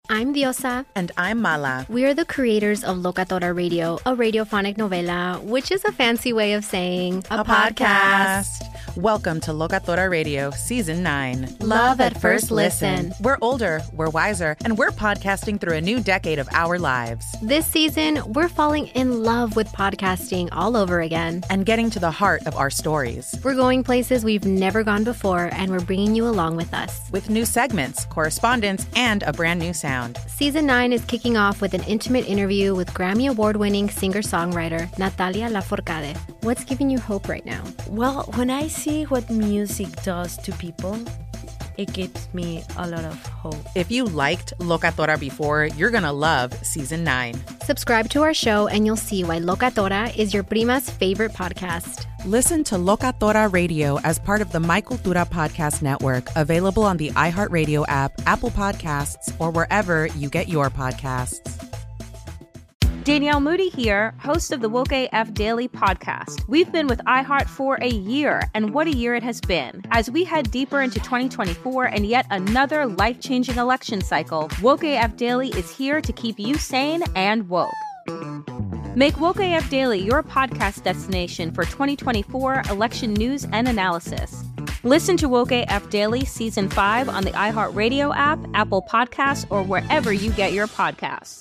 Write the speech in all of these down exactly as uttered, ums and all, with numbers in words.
I'm Diosa. And I'm Mala. We are the creators of Locatora Radio, a radiophonic novela, which is a fancy way of saying a, a podcast. podcast. Welcome to Locatora Radio, Season nine. Love at first listen. We're older, we're wiser, and we're podcasting through a new decade of our lives. This season, we're falling in love with podcasting all over again. And getting to the heart of our stories. We're going places we've never gone before, and we're bringing you along with us. With new segments, correspondence, and a brand new sound. Season nine is kicking off with an intimate interview with Grammy Award-winning singer-songwriter Natalia Lafourcade. What's giving you hope right now? Well, when I see what music does to people, it gives me a lot of hope. If you liked Locatora before, you're gonna love Season nine. Subscribe to our show and you'll see why Locatora is your prima's favorite podcast. Listen to Locatora Radio as part of the My Cultura Podcast Network, available on the iHeartRadio app, Apple Podcasts, or wherever you get your podcasts. Danielle Moody here, host of the Woke A F Daily podcast. We've been with iHeart for a year, and what a year it has been. As we head deeper into twenty twenty-four and yet another life-changing election cycle, Woke A F Daily is here to keep you sane and woke. Make Woke A F Daily your podcast destination for twenty twenty-four election news and analysis. Listen to Woke A F Daily Season five on the iHeartRadio app, Apple Podcasts, or wherever you get your podcasts.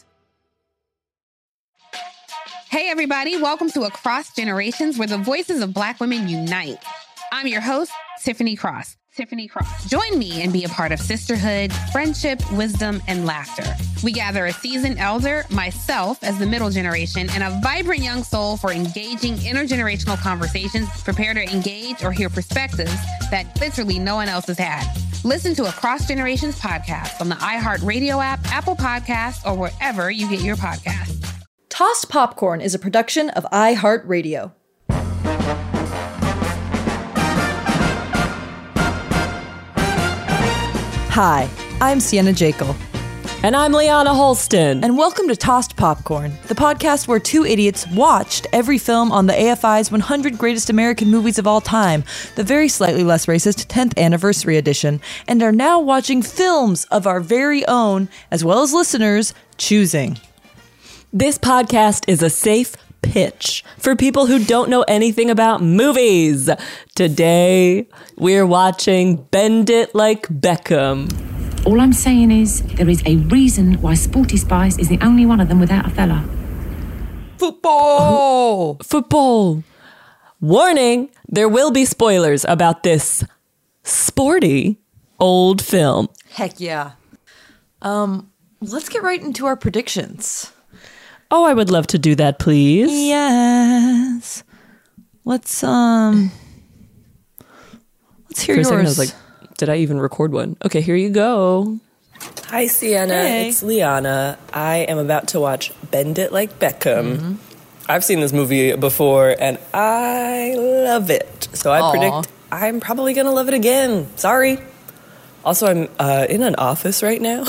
Hey, everybody. Welcome to Across Generations, where the voices of Black women unite. I'm your host, Tiffany Cross. Tiffany Cross. Join me and be a part of sisterhood, friendship, wisdom, and laughter. We gather a seasoned elder, myself as the middle generation, and a vibrant young soul for engaging intergenerational conversations. Prepare to engage or hear perspectives that literally no one else has had. Listen to Across Generations podcast on the iHeartRadio app, Apple Podcasts, or wherever you get your podcasts. Tossed Popcorn is a production of iHeartRadio. Hi, I'm Sienna Jekyll. And I'm Liana Holston. And welcome to Tossed Popcorn, the podcast where two idiots watched every film on the A F I's one hundred Greatest American Movies of All Time, the very slightly less racist tenth Anniversary Edition, and are now watching films of our very own, as well as listeners, choosing. This podcast is a safe pitch for people who don't know anything about movies. Today, we're watching Bend It Like Beckham. All I'm saying is there is a reason why Sporty Spice is the only one of them without a fella. Football! Football. Warning, there will be spoilers about this sporty old film. Heck yeah. Um, let's get right into our predictions. Oh, I would love to do that, please. Yes. Let's, um... Let's hear For yours. a second, I was like, did I even record one? Okay, here you go. Hi, Sienna. Hey. It's Liana. I am about to watch Bend It Like Beckham. Mm-hmm. I've seen this movie before, and I love it. So I Aww. predict I'm probably going to love it again. Sorry. Also, I'm uh, in an office right now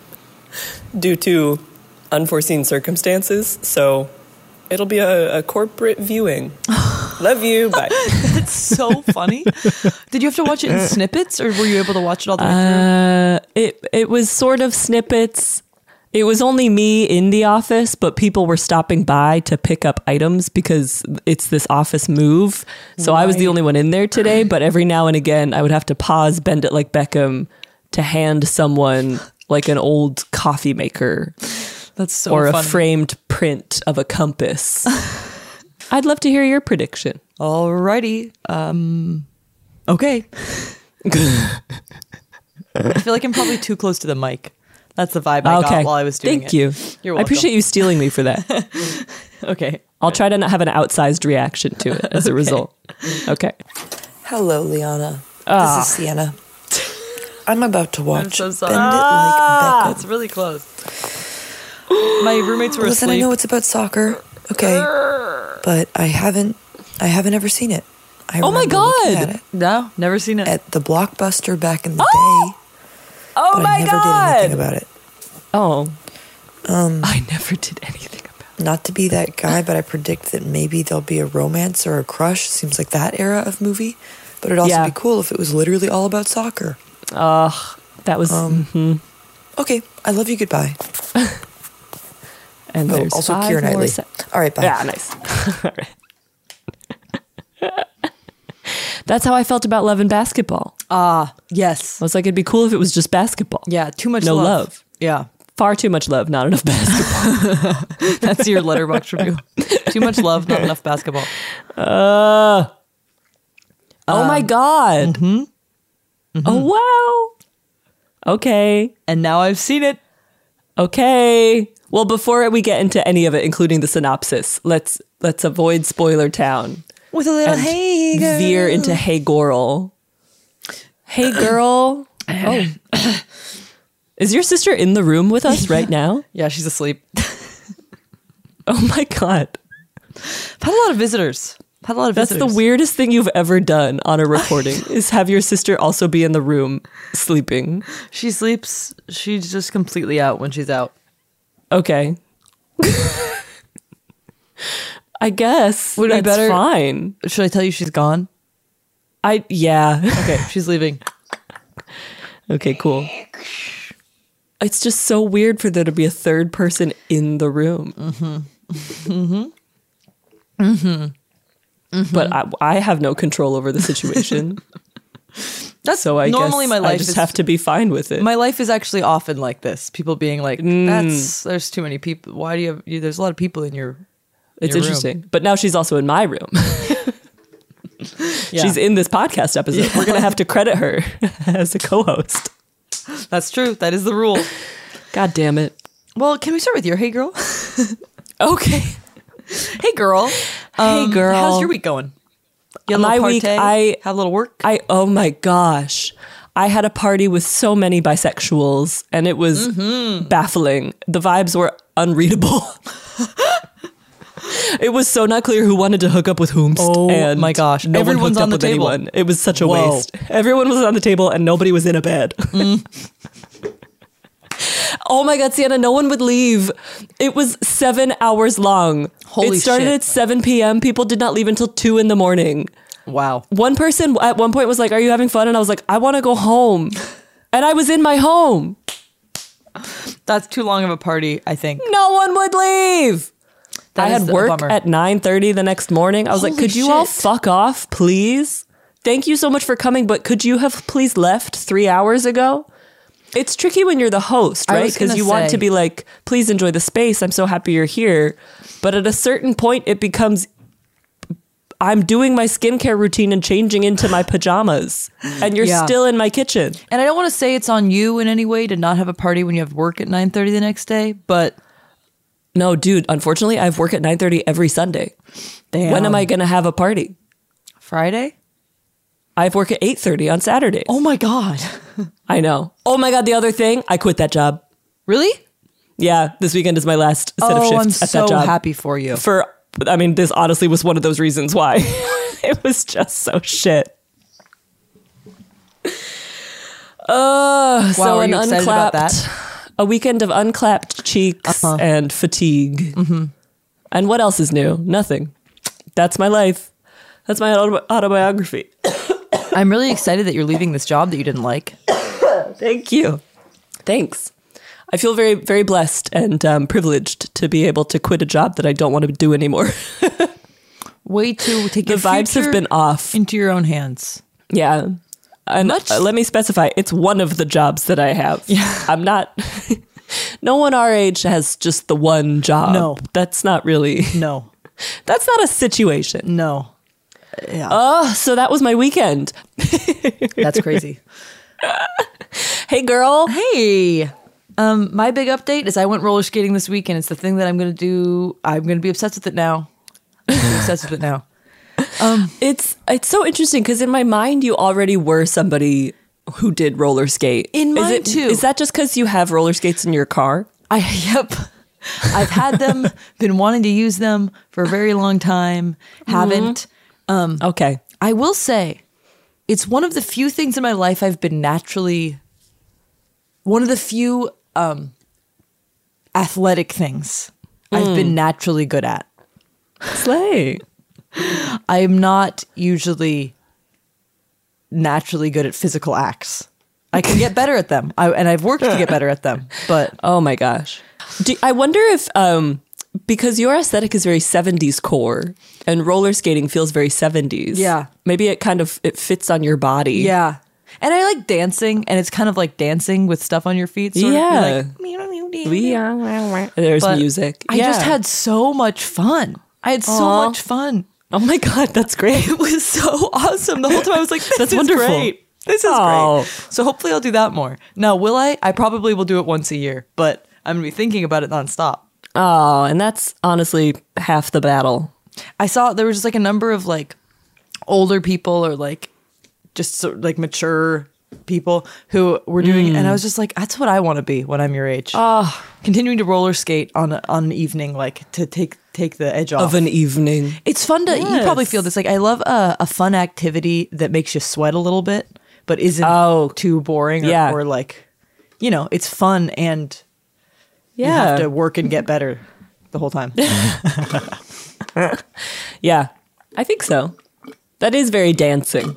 due to unforeseen circumstances, so it'll be a, a corporate viewing. Love you. Bye. That's so funny. Did you have to watch it in snippets, or were you able to watch it all the way through? Uh, it it was sort of snippets. It was only me in the office, but people were stopping by to pick up items because it's this office move. So right. I was the only one in there today, but every now and again I would have to pause Bend It Like Beckham to hand someone like an old coffee maker. That's so or funny. A framed print of a compass. I'd love to hear your prediction. Alrighty. Um, okay. I feel like I'm probably too close to the mic. That's the vibe I okay. got while I was doing Thank it. you. You're welcome. I appreciate you stealing me for that. Okay. I'll try to not have an outsized reaction to it as a okay. result. Okay. Hello, Liana. Ah. This is Sienna. I'm about to watch I'm so sorry. Bend It Like Ah, Beckham. it's really close. My roommates were Listen, asleep. I know it's about soccer, okay, but I haven't, I haven't ever seen it. I Oh my remember looking God. at it No, never seen it. at the Blockbuster back in the Oh! day, Oh but my I never God. did anything about it. Oh. Um, I never did anything about it. Not to be that guy, but I predict that maybe there'll be a romance or a crush. Seems like that era of movie. But it'd also Yeah. be cool if it was literally all about soccer. Ugh, that was... Um, mm-hmm. Okay, I love you. Goodbye. And oh, there's also five Keira more Knightley. se- All right, bye. Yeah, nice. All right. That's how I felt about Love and Basketball. Ah, yes. I was like, it'd be cool if it was just basketball. Yeah, too much no love. love. Yeah. Far too much love, not enough basketball. That's your letterbox review. Too much love, not enough basketball. Uh, oh Um, my God. Mm-hmm. Mm-hmm. Oh, wow. Okay. And now I've seen it. Okay. Well, before we get into any of it, including the synopsis, let's let's avoid spoiler town. With a little and hey girl. veer into Hey Girl. Hey Girl. Oh. Is your sister in the room with us right now? Yeah, she's asleep. Oh my God. I've had a lot of visitors. I've had a lot of That's visitors. the weirdest thing you've ever done on a recording is have your sister also be in the room sleeping. She sleeps. She's just completely out when she's out. Okay. I guess. Would it be that's better- fine. Should I tell you she's gone? I yeah. Okay, she's leaving. Okay, cool. It's just so weird for there to be a third person in the room. Mm-hmm. Mm-hmm. Mm-hmm. Mm-hmm. But I, I have no control over the situation. That's so I normally guess my life I just is, have to be fine with it. My life is actually often like this. People being like, Mm. "That's there's too many people. Why do you have? You, there's a lot of people in your." It's your interesting. room." But now she's also in my room. Yeah. She's in this podcast episode. Yeah. We're going to have to credit her as a co-host. That's true. That is the rule. God damn it. Well, can we start with your hey girl? Okay. Hey girl. Hey Um, girl. How's your week going? You had a My little week, partay? I had a little work. I oh my gosh. I had a party with so many bisexuals and it was Mm-hmm. baffling. The vibes were unreadable. It was so not clear who wanted to hook up with whomst. Oh and my gosh. No Everyone's one hooked on up the with table. anyone. It was such a Whoa. waste. Everyone was on the table and nobody was in a bed. Mm. Oh my God, Sienna, no one would leave. It was seven hours long. Holy It started shit. at seven p.m. People did not leave until two in the morning. Wow. One person at one point was like, "Are you having fun?" And I was like, "I want to go home." And I was in my home. That's too long of a party, I think. No one would leave. That I is had a work bummer. at nine thirty the next morning. I was like, Holy could you all shit. fuck off, please? Thank you so much for coming, but could you have please left three hours ago? It's tricky when you're the host, I right? was Because gonna you want say- to be like, please enjoy the space. I'm so happy you're here. But at a certain point, it becomes, I'm doing my skincare routine and changing into my pajamas. And you're Yeah. still in my kitchen. And I don't want to say it's on you in any way to not have a party when you have work at nine thirty the next day, but No, dude, unfortunately, I have work at nine thirty every Sunday. damn. When am I going to have a party? Friday? I have work at eight thirty on Saturdays. Oh my God. I know. Oh my God, the other thing, I quit that job. Really? Yeah, this weekend is my last set of Oh, shifts I'm at so that job. happy for you. For, I mean, this honestly was one of those reasons why. It was just so shit. Uh, so are an you excited unclapped, about that? a weekend of unclapped cheeks Uh-huh. and fatigue. Mm-hmm. And what else is new? Nothing. That's my life. That's my autobi- autobiography. I'm really excited that you're leaving this job that you didn't like. Thank you. Thanks. I feel very, very blessed and um, privileged to be able to quit a job that I don't want to do anymore. Way to take The your vibes have future been off. into your own hands. Yeah. And Much- uh, let me specify, it's one of the jobs that I have. Yeah. I'm not, no one our age has just the one job. No. That's not really, No. that's not a situation. No. Yeah. Oh, so that was my weekend. That's crazy. Hey, girl. Hey. Um, my big update is I went roller skating this week, and it's the thing that I'm going to do. I'm going to be obsessed with it now. I'm gonna be obsessed with it now. Um, It's it's so interesting because in my mind you already were somebody who did roller skate. In is mine, it, too. Is that just because you have roller skates in your car? I yep. I've had them, been wanting to use them for a very long time. Haven't. Um, Okay. I will say, it's one of the few things in my life I've been naturally. One of the few um, athletic things I've been naturally good at. Slay. I am not usually naturally good at physical acts. I can get better at them. I, and I've worked to get better at them. But oh my gosh. Do, I wonder if, um, because your aesthetic is very seventies core and roller skating feels very seventies. Yeah. Maybe it kind of, it fits on your body. Yeah. And I like dancing, and it's kind of like dancing with stuff on your feet. Sort yeah. Of. Like, there's but music. I yeah. just had so much fun. I had so Aww. much fun. Oh my God, that's great. It was so awesome. The whole time I was like, this that's is wonderful. great. This is Aww. great. So hopefully I'll do that more. Now, will I? I probably will do it once a year, but I'm going to be thinking about it nonstop. Oh, and that's honestly half the battle. I saw there was just like a number of like older people or like just sort of like mature people who were doing Mm. it, and I was just like, that's what I want to be when I'm your age. Oh. Continuing to roller skate on a, on an evening, like to take take the edge off Of an evening. It's fun to. Yes. You probably feel this. Like I love a, a fun activity that makes you sweat a little bit, but isn't Oh. too boring. Or, Yeah. or like, you know, it's fun and you Yeah. have to work and get better the whole time. Yeah, I think so. That is very dancing.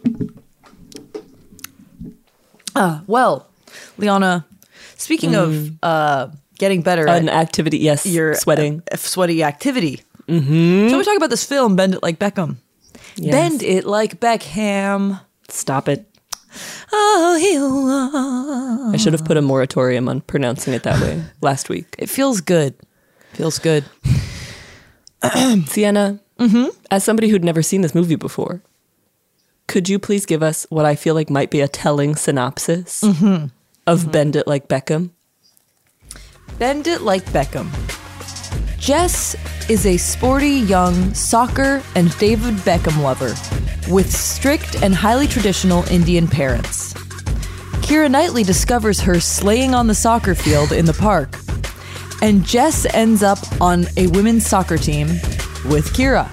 Uh, well, Liana, speaking of uh, getting better An at activity, yes, your sweating. uh, sweaty activity, mm-hmm. so we talk about this film, Bend It Like Beckham. Yes. Bend It Like Beckham. Stop it. Oh, you are. I should have put a moratorium on pronouncing it that way last week. It feels good. Feels good. Sienna, Mm-hmm. as somebody who'd never seen this movie before, could you please give us what I feel like might be a telling synopsis Mm-hmm. of Mm-hmm. Bend It Like Beckham? Bend It Like Beckham. Jess is a sporty young soccer and David Beckham lover with strict and highly traditional Indian parents. Keira Knightley discovers her slaying on the soccer field in the park, and Jess ends up on a women's soccer team with Keira.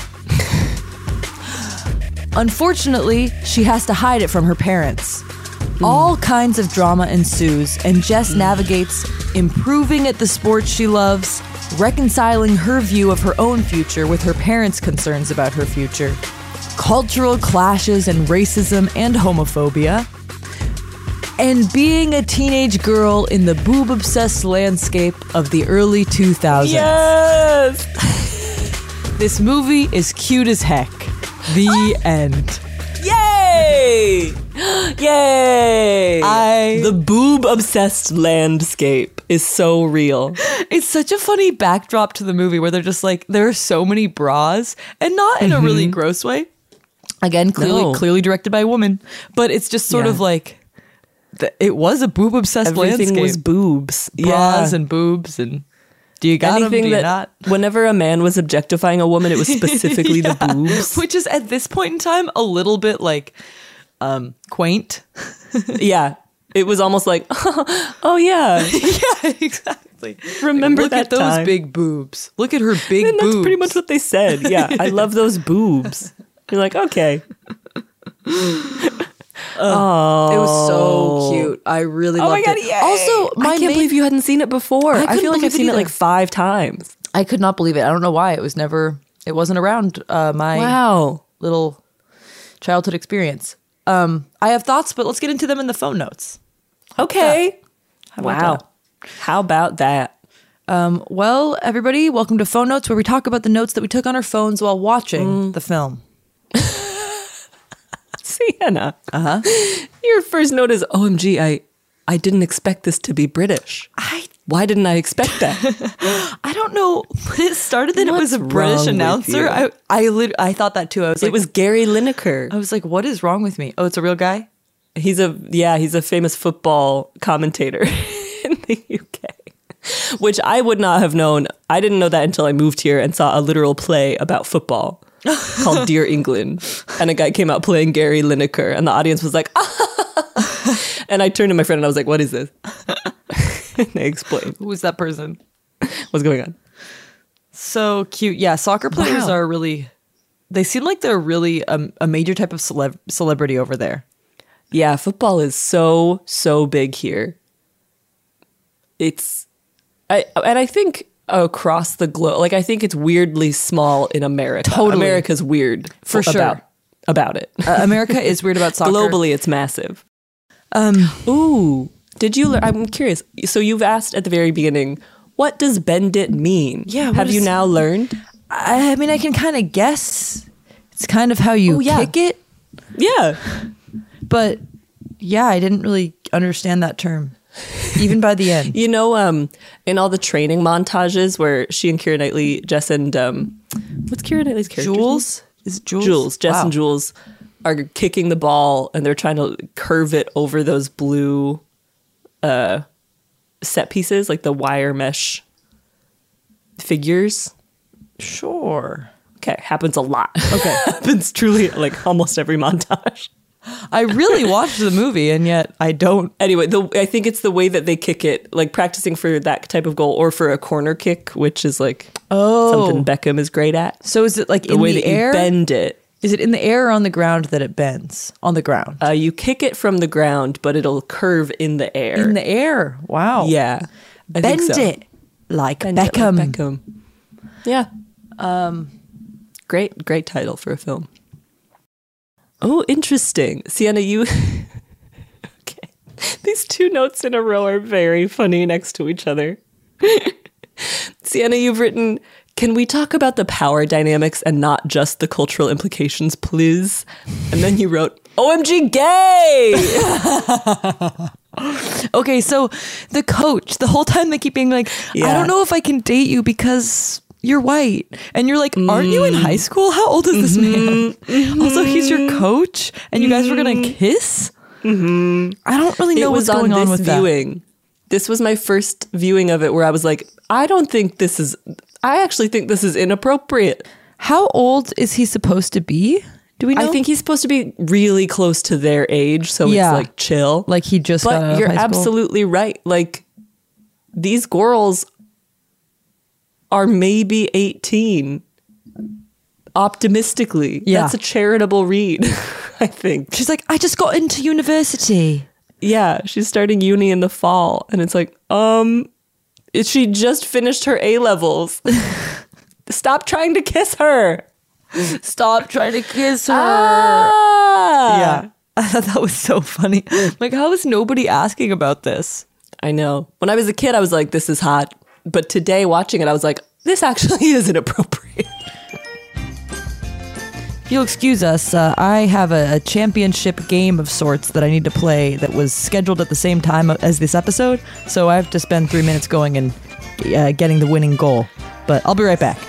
Unfortunately, she has to hide it from her parents. All kinds of drama ensues, and Jess navigates improving at the sport she loves, reconciling her view of her own future with her parents' concerns about her future, cultural clashes and racism and homophobia, and being a teenage girl in the boob-obsessed landscape of the early two thousands. Yes! This movie is cute as heck. The end. Yay! Yay! I- the boob-obsessed landscape is so real. It's such a funny backdrop to the movie where they're just like, there are so many bras, and not in a really gross way. Again, clearly No. clearly directed by a woman, but it's just sort Yeah. of like, th- it was a boob-obsessed Everything landscape. was boobs. Bras Yeah. and boobs, and do you got them, Anything do you that, not? whenever a man was objectifying a woman, it was specifically Yeah. the boobs. Which is, at this point in time, a little bit like um, quaint. Yeah. It was almost like, oh yeah, Yeah, exactly. remember Look that at those time. big boobs. Look at her big And that's boobs. pretty much what they said. Yeah, I love those boobs. You're like, okay. Oh, It was so cute. I really Oh loved my god! it. Yay. Also, my I can't main- believe you hadn't seen it before. I I, couldn't feel like believe I've it seen it either. like five times. I could not believe it. I don't know why. It was never, it wasn't around uh, my Wow. little childhood experience. Um, I have thoughts, but let's get into them in the phone notes. Okay. How about Wow. that? How about that? Um, well, everybody, welcome to Phone Notes, where we talk about the notes that we took on our phones while watching Mm. the film. Sienna. Uh huh. Your first note is, O M G, I, I didn't expect this to be British. I Why didn't I expect that? I don't know. When it started that it was a What's British wrong with announcer. you? I I lit- I thought that too. I was like, It was Gary Lineker. I was like, what is wrong with me? Oh, it's a real guy. He's a, yeah, he's a famous football commentator in the U K, which I would not have known. I didn't know that until I moved here and saw a literal play about football called Dear England. And a guy came out playing Gary Lineker, and the audience was like, ah! And I turned to my friend and I was like, what is this? And they explained Who is that person? what's going on. So cute. Yeah, soccer players Wow. are really. They seem like they're really um, a major type of celeb- celebrity over there. Yeah, football is so, so big here. It's, I, and I think across the globe, like I think it's weirdly small in America. Totally. America's weird For about, sure. about it. Uh, America is weird about soccer. Globally, it's massive. Um, Ooh, did you learn? I'm curious. So you've asked at the very beginning, what does bend it mean? Yeah. Have you is, now learned? I mean, I can kind of guess. It's kind of how you oh, yeah. kick it. Yeah. But yeah, I didn't really understand that term, even by the end. You know, um, in all the training montages where she and Keira Knightley, Jess and, um, what's Keira Knightley's character? Jules? Is it Jules? Jules. Jess wow. and Jules are kicking the ball and they're trying to curve it over those blue uh, set pieces, like the wire mesh figures. Sure. Okay, happens a lot. Okay. Happens truly like almost every montage. I really watched the movie and yet I don't. Anyway, the, I think it's the way that they kick it, like practicing for that type of goal or for a corner kick, which is like oh. something Beckham is great at. So is it like the in way the that air? You bend it. Is it in the air or on the ground that it bends? On the ground. Uh, you kick it from the ground, but it'll curve in the air. In the air. Wow. Yeah. I Bend think so. it like Bend Beckham. It like Beckham. Yeah. Um, great, great title for a film. Oh, interesting. Sienna, you... okay. These two notes in a row are very funny next to each other. Sienna, you've written, can we talk about the power dynamics and not just the cultural implications, please? And then you wrote, O M G gay! Okay, so the coach, the whole time they keep being like, yeah. I don't know if I can date you because you're white. And you're like, aren't mm. you in high school? How old is this mm-hmm. man? Mm-hmm. Also, he's your coach and you guys were going to kiss? Mm-hmm. I don't really know it what's was going on, on this with viewing. That. This was my first viewing of it where I was like, I don't think this is, I actually think this is inappropriate. How old is he supposed to be? Do we know? I think he's supposed to be really close to their age, so yeah. it's like chill. Like he just but got out of you're high school. Absolutely right. Like these girls are maybe eighteen. Optimistically. Yeah. That's a charitable read, I think. She's like, I just got into university. Yeah, she's starting uni in the fall. And it's like, um, she just finished her A-levels. Stop trying to kiss her. Stop trying to kiss her. Ah! Yeah. I thought that was so funny. Like, how is nobody asking about this? I know. When I was a kid, I was like, this is hot. But today, watching it, I was like, this actually is inappropriate. If you'll excuse us, uh, I have a, a championship game of sorts that I need to play that was scheduled at the same time as this episode. So I have to spend three minutes going and uh, getting the winning goal. But I'll be right back.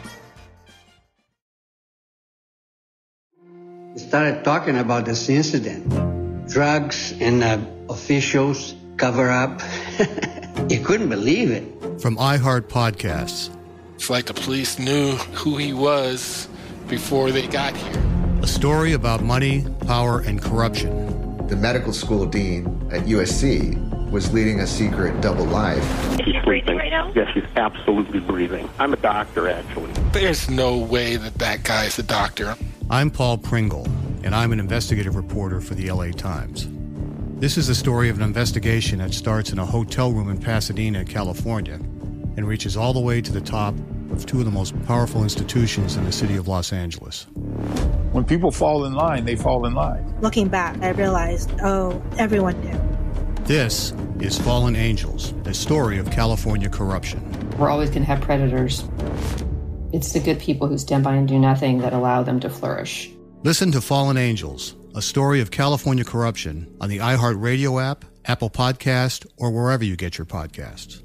Started talking about this incident. Drugs and uh, officials cover up. You couldn't believe it. From iHeart Podcasts. It's like the police knew who he was before they got here. A story about money, power, and corruption. The medical school dean at U S C was leading a secret double life. She's breathing right now? Yes, she's absolutely breathing. I'm a doctor, actually. There's no way that that guy's a doctor. I'm Paul Pringle, and I'm an investigative reporter for the L A Times. This is the story of an investigation that starts in a hotel room in Pasadena, California, and reaches all the way to the top of two of the most powerful institutions in the city of Los Angeles. When people fall in line, they fall in line. Looking back, I realized, oh, everyone knew. This is Fallen Angels, a story of California corruption. We're always going to have predators. It's the good people who stand by and do nothing that allow them to flourish. Listen to Fallen Angels, a story of California corruption on the iHeart Radio app, Apple Podcast, or wherever you get your podcasts.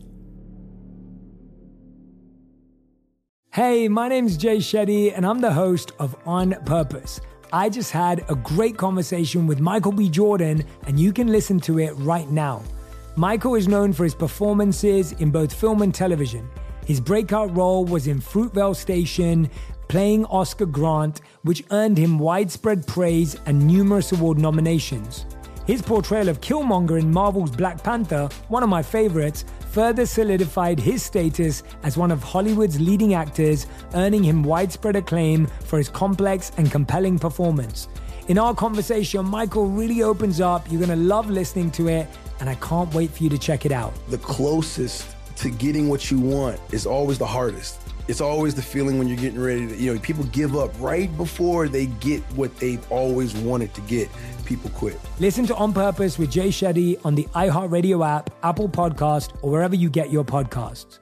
Hey, my name's Jay Shetty, and I'm the host of On Purpose. I just had a great conversation with Michael B. Jordan, and you can listen to it right now. Michael is known for his performances in both film and television. His breakout role was in Fruitvale Station, playing Oscar Grant, which earned him widespread praise and numerous award nominations. His portrayal of Killmonger in Marvel's Black Panther, one of my favorites, further solidified his status as one of Hollywood's leading actors, earning him widespread acclaim for his complex and compelling performance. In our conversation, Michael really opens up. You're going to love listening to it, and I can't wait for you to check it out. The closest to getting what you want is always the hardest. It's always the feeling when you're getting ready to, you know, people give up right before they get what they've always wanted to get. People quit. Listen to On Purpose with Jay Shetty on the iHeartRadio app, Apple Podcast, or wherever you get your podcasts.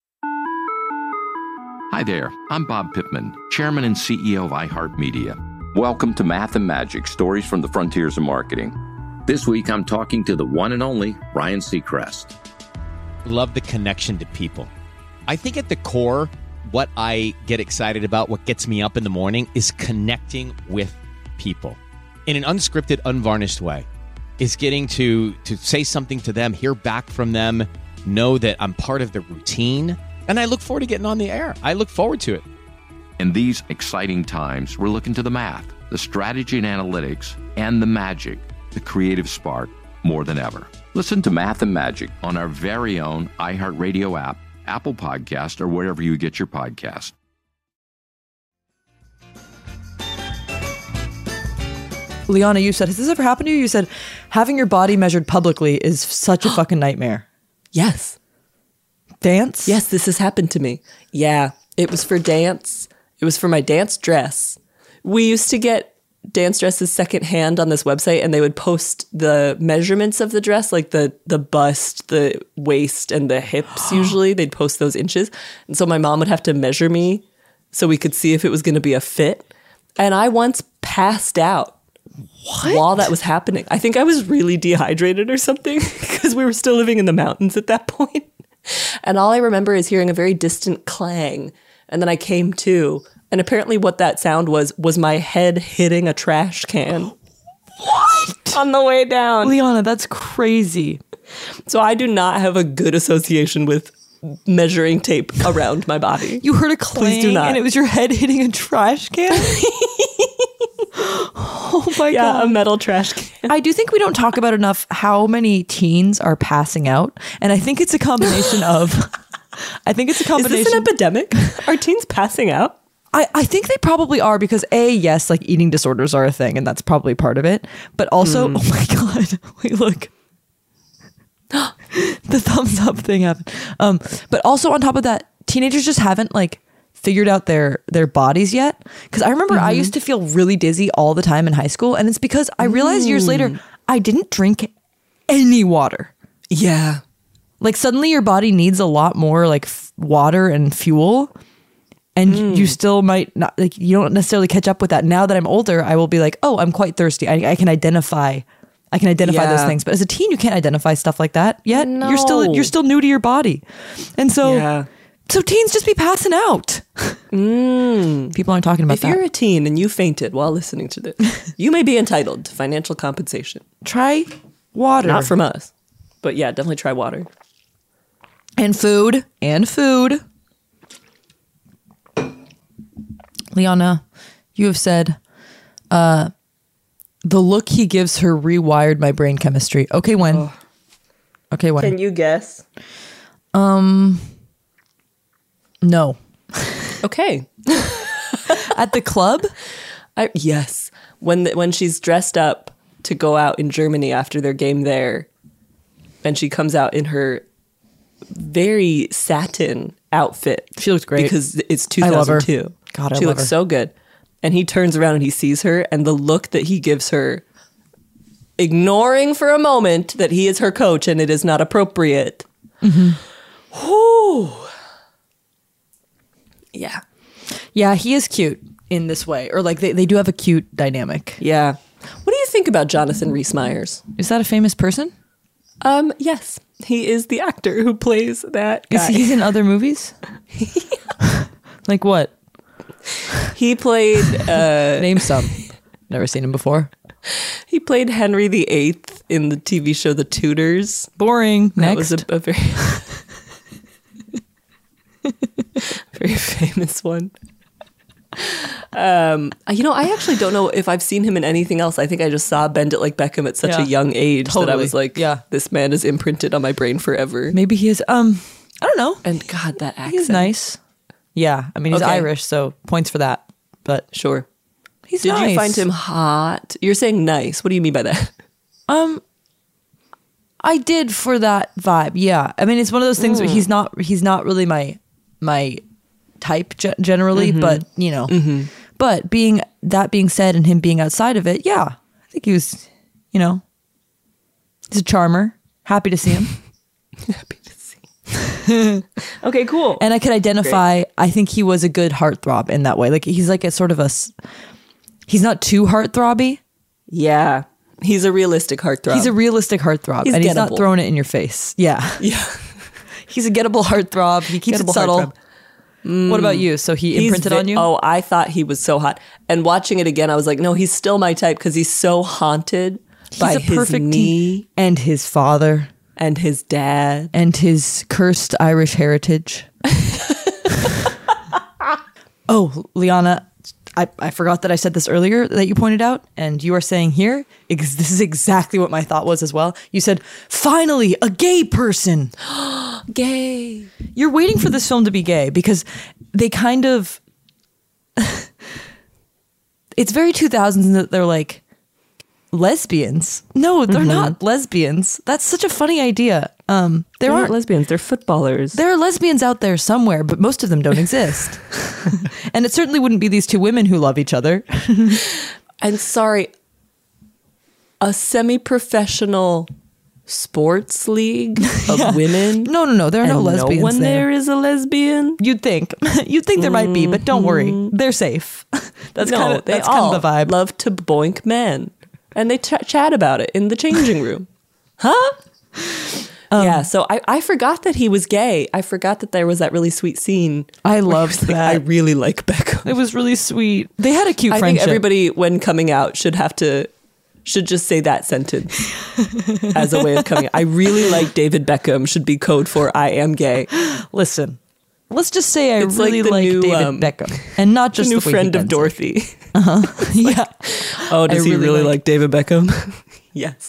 Hi there, I'm Bob Pittman, Chairman and C E O of iHeartMedia. Welcome to Math and Magic, Stories from the Frontiers of Marketing. This week, I'm talking to the one and only Ryan Seacrest. Love the connection to people. I think at the core, what I get excited about, what gets me up in the morning, is connecting with people in an unscripted, unvarnished way. Is getting to to say something to them, hear back from them, know that I'm part of the routine, and I look forward to getting on the air. I look forward to it. In these exciting times, we're looking to the math, the strategy and analytics, and the magic, the creative spark, more than ever. Listen to Math and Magic on our very own iHeartRadio app, Apple Podcast, or wherever you get your podcast. Liana, you said, has this ever happened to you? You said having your body measured publicly is such a fucking nightmare. Yes. Dance? Yes, this has happened to me. Yeah, it was for dance. It was for my dance dress. We used to get dance dresses secondhand on this website, and they would post the measurements of the dress, like the the bust, the waist, and the hips. Usually they'd post those inches. And so my mom would have to measure me so we could see if it was going to be a fit. And I once passed out what? while that was happening. I think I was really dehydrated or something because we were still living in the mountains at that point. And all I remember is hearing a very distant clang. And then I came to. And apparently what that sound was, was my head hitting a trash can. What? On the way down. Liana, that's crazy. So I do not have a good association with measuring tape around my body. You heard a clang Please do not. and it was your head hitting a trash can? Oh my yeah, God. A metal trash can. I do think we don't talk about enough how many teens are passing out. And I think it's a combination of... I think it's a combination... Is this an epidemic? Are teens passing out? I, I think they probably are because A, yes, like eating disorders are a thing and that's probably part of it. But also, mm. oh my God, wait, look. The thumbs up thing happened. Um, but also on top of that, teenagers just haven't like figured out their their bodies yet. Because I remember mm-hmm. I used to feel really dizzy all the time in high school. And it's because I realized mm. years later, I didn't drink any water. Yeah. Like suddenly your body needs a lot more like f- water and fuel. And mm. you still might not, like, you don't necessarily catch up with that. Now that I'm older, I will be like, oh, I'm quite thirsty. I, I can identify, I can identify yeah. those things. But as a teen, you can't identify stuff like that yet. No. You're still, you're still new to your body. And so, yeah. so teens just be passing out. Mm. People aren't talking about if that. If you're a teen and you fainted while listening to this, you may be entitled to financial compensation. Try water. Not from us. But yeah, definitely try water. And food. And food. Liana, you have said, uh, the look he gives her rewired my brain chemistry. Okay, when? Oh. Okay, when? Can you guess? Um, no. Okay. At the club? I, yes. When the, when she's dressed up to go out in Germany after their game there, and she comes out in her very satin outfit. She looks great. Because it's two thousand two. I love her. God, I she love looks her. so good. And he turns around and he sees her, and the look that he gives her, ignoring for a moment that he is her coach and it is not appropriate. Mm-hmm. Whew. Yeah. Yeah, he is cute in this way. Or like they, they do have a cute dynamic. Yeah. What do you think about Jonathan Rhys Meyers? Is that a famous person? Um, yes. He is the actor who plays that guy. Is he in other movies? Like what? He played... Uh, Name some. Never seen him before. He played Henry the Eighth in the T V show The Tudors. Boring. That Next. was a, a very... very famous one. Um, you know, I actually don't know if I've seen him in anything else. I think I just saw Bend It Like Beckham at such yeah. a young age totally. that I was like, yeah. this man is imprinted on my brain forever. Maybe he is, um, I don't know. And God, that accent. He's nice. Yeah. I mean, he's Okay. Irish, so points for that. But sure. He's Did nice. you find him hot? You're saying nice. What do you mean by that? Um, I did for that vibe. Yeah. I mean, it's one of those things Mm. where he's not, he's not really my, my type ge- generally, Mhm. but you know, Mhm. but being that being said, and him being outside of it, yeah, I think he was, you know, he's a charmer. Happy to see him. Okay, cool. And I could identify, I think he was a good heartthrob in that way. Like he's like a sort of a, s- he's not too heartthrobby. Yeah. He's a realistic heartthrob. He's a realistic heartthrob. He's and he's not gettable. throwing it in your face. Yeah. Yeah. He's a gettable heartthrob. He keeps Gettable it subtle. heartthrob. What about you? So he He's imprinted vi- on you? Oh, I thought he was so hot. And watching it again, I was like, no, he's still my type because he's so haunted He's by a his perfect knee teen- and his father and his dad and his cursed Irish heritage. Oh, Liana, I, I forgot that I said this earlier that you pointed out, and you are saying here, ex- this is exactly what my thought was as well. You said, finally, a gay person. Gay. You're waiting for this film to be gay because they kind of, it's very two thousands in that they're like, lesbians. No, they're Mhm. not lesbians. That's such a funny idea. Um, there They're not aren't lesbians. They're footballers. There are lesbians out there somewhere, but most of them don't exist. And it certainly wouldn't be these two women who love each other. And sorry, a semi-professional sports league of Yeah. women. No, no, no. There are no and lesbians No one there. there is a lesbian. You'd think. You'd think there might be, but don't worry. They're safe. That's no, kind of they that's all kind of the vibe. love to boink men, and they ch- chat about it in the changing room. Huh? Um, yeah. So I, I forgot that he was gay. I forgot that there was that really sweet scene. I where he loved was like, that. I really like Beckham. It was really sweet. They had a cute I friendship. think everybody, when coming out, should have to should just say that sentence as a way of coming out. I really like David Beckham should be code for I am gay. Listen, let's just say I It's like really the like, new, David um, Beckham, and not just the new the way friend he of bends it. Dorothy. Uh-huh. Yeah. Oh, does I he really really like- like David Beckham? Yes.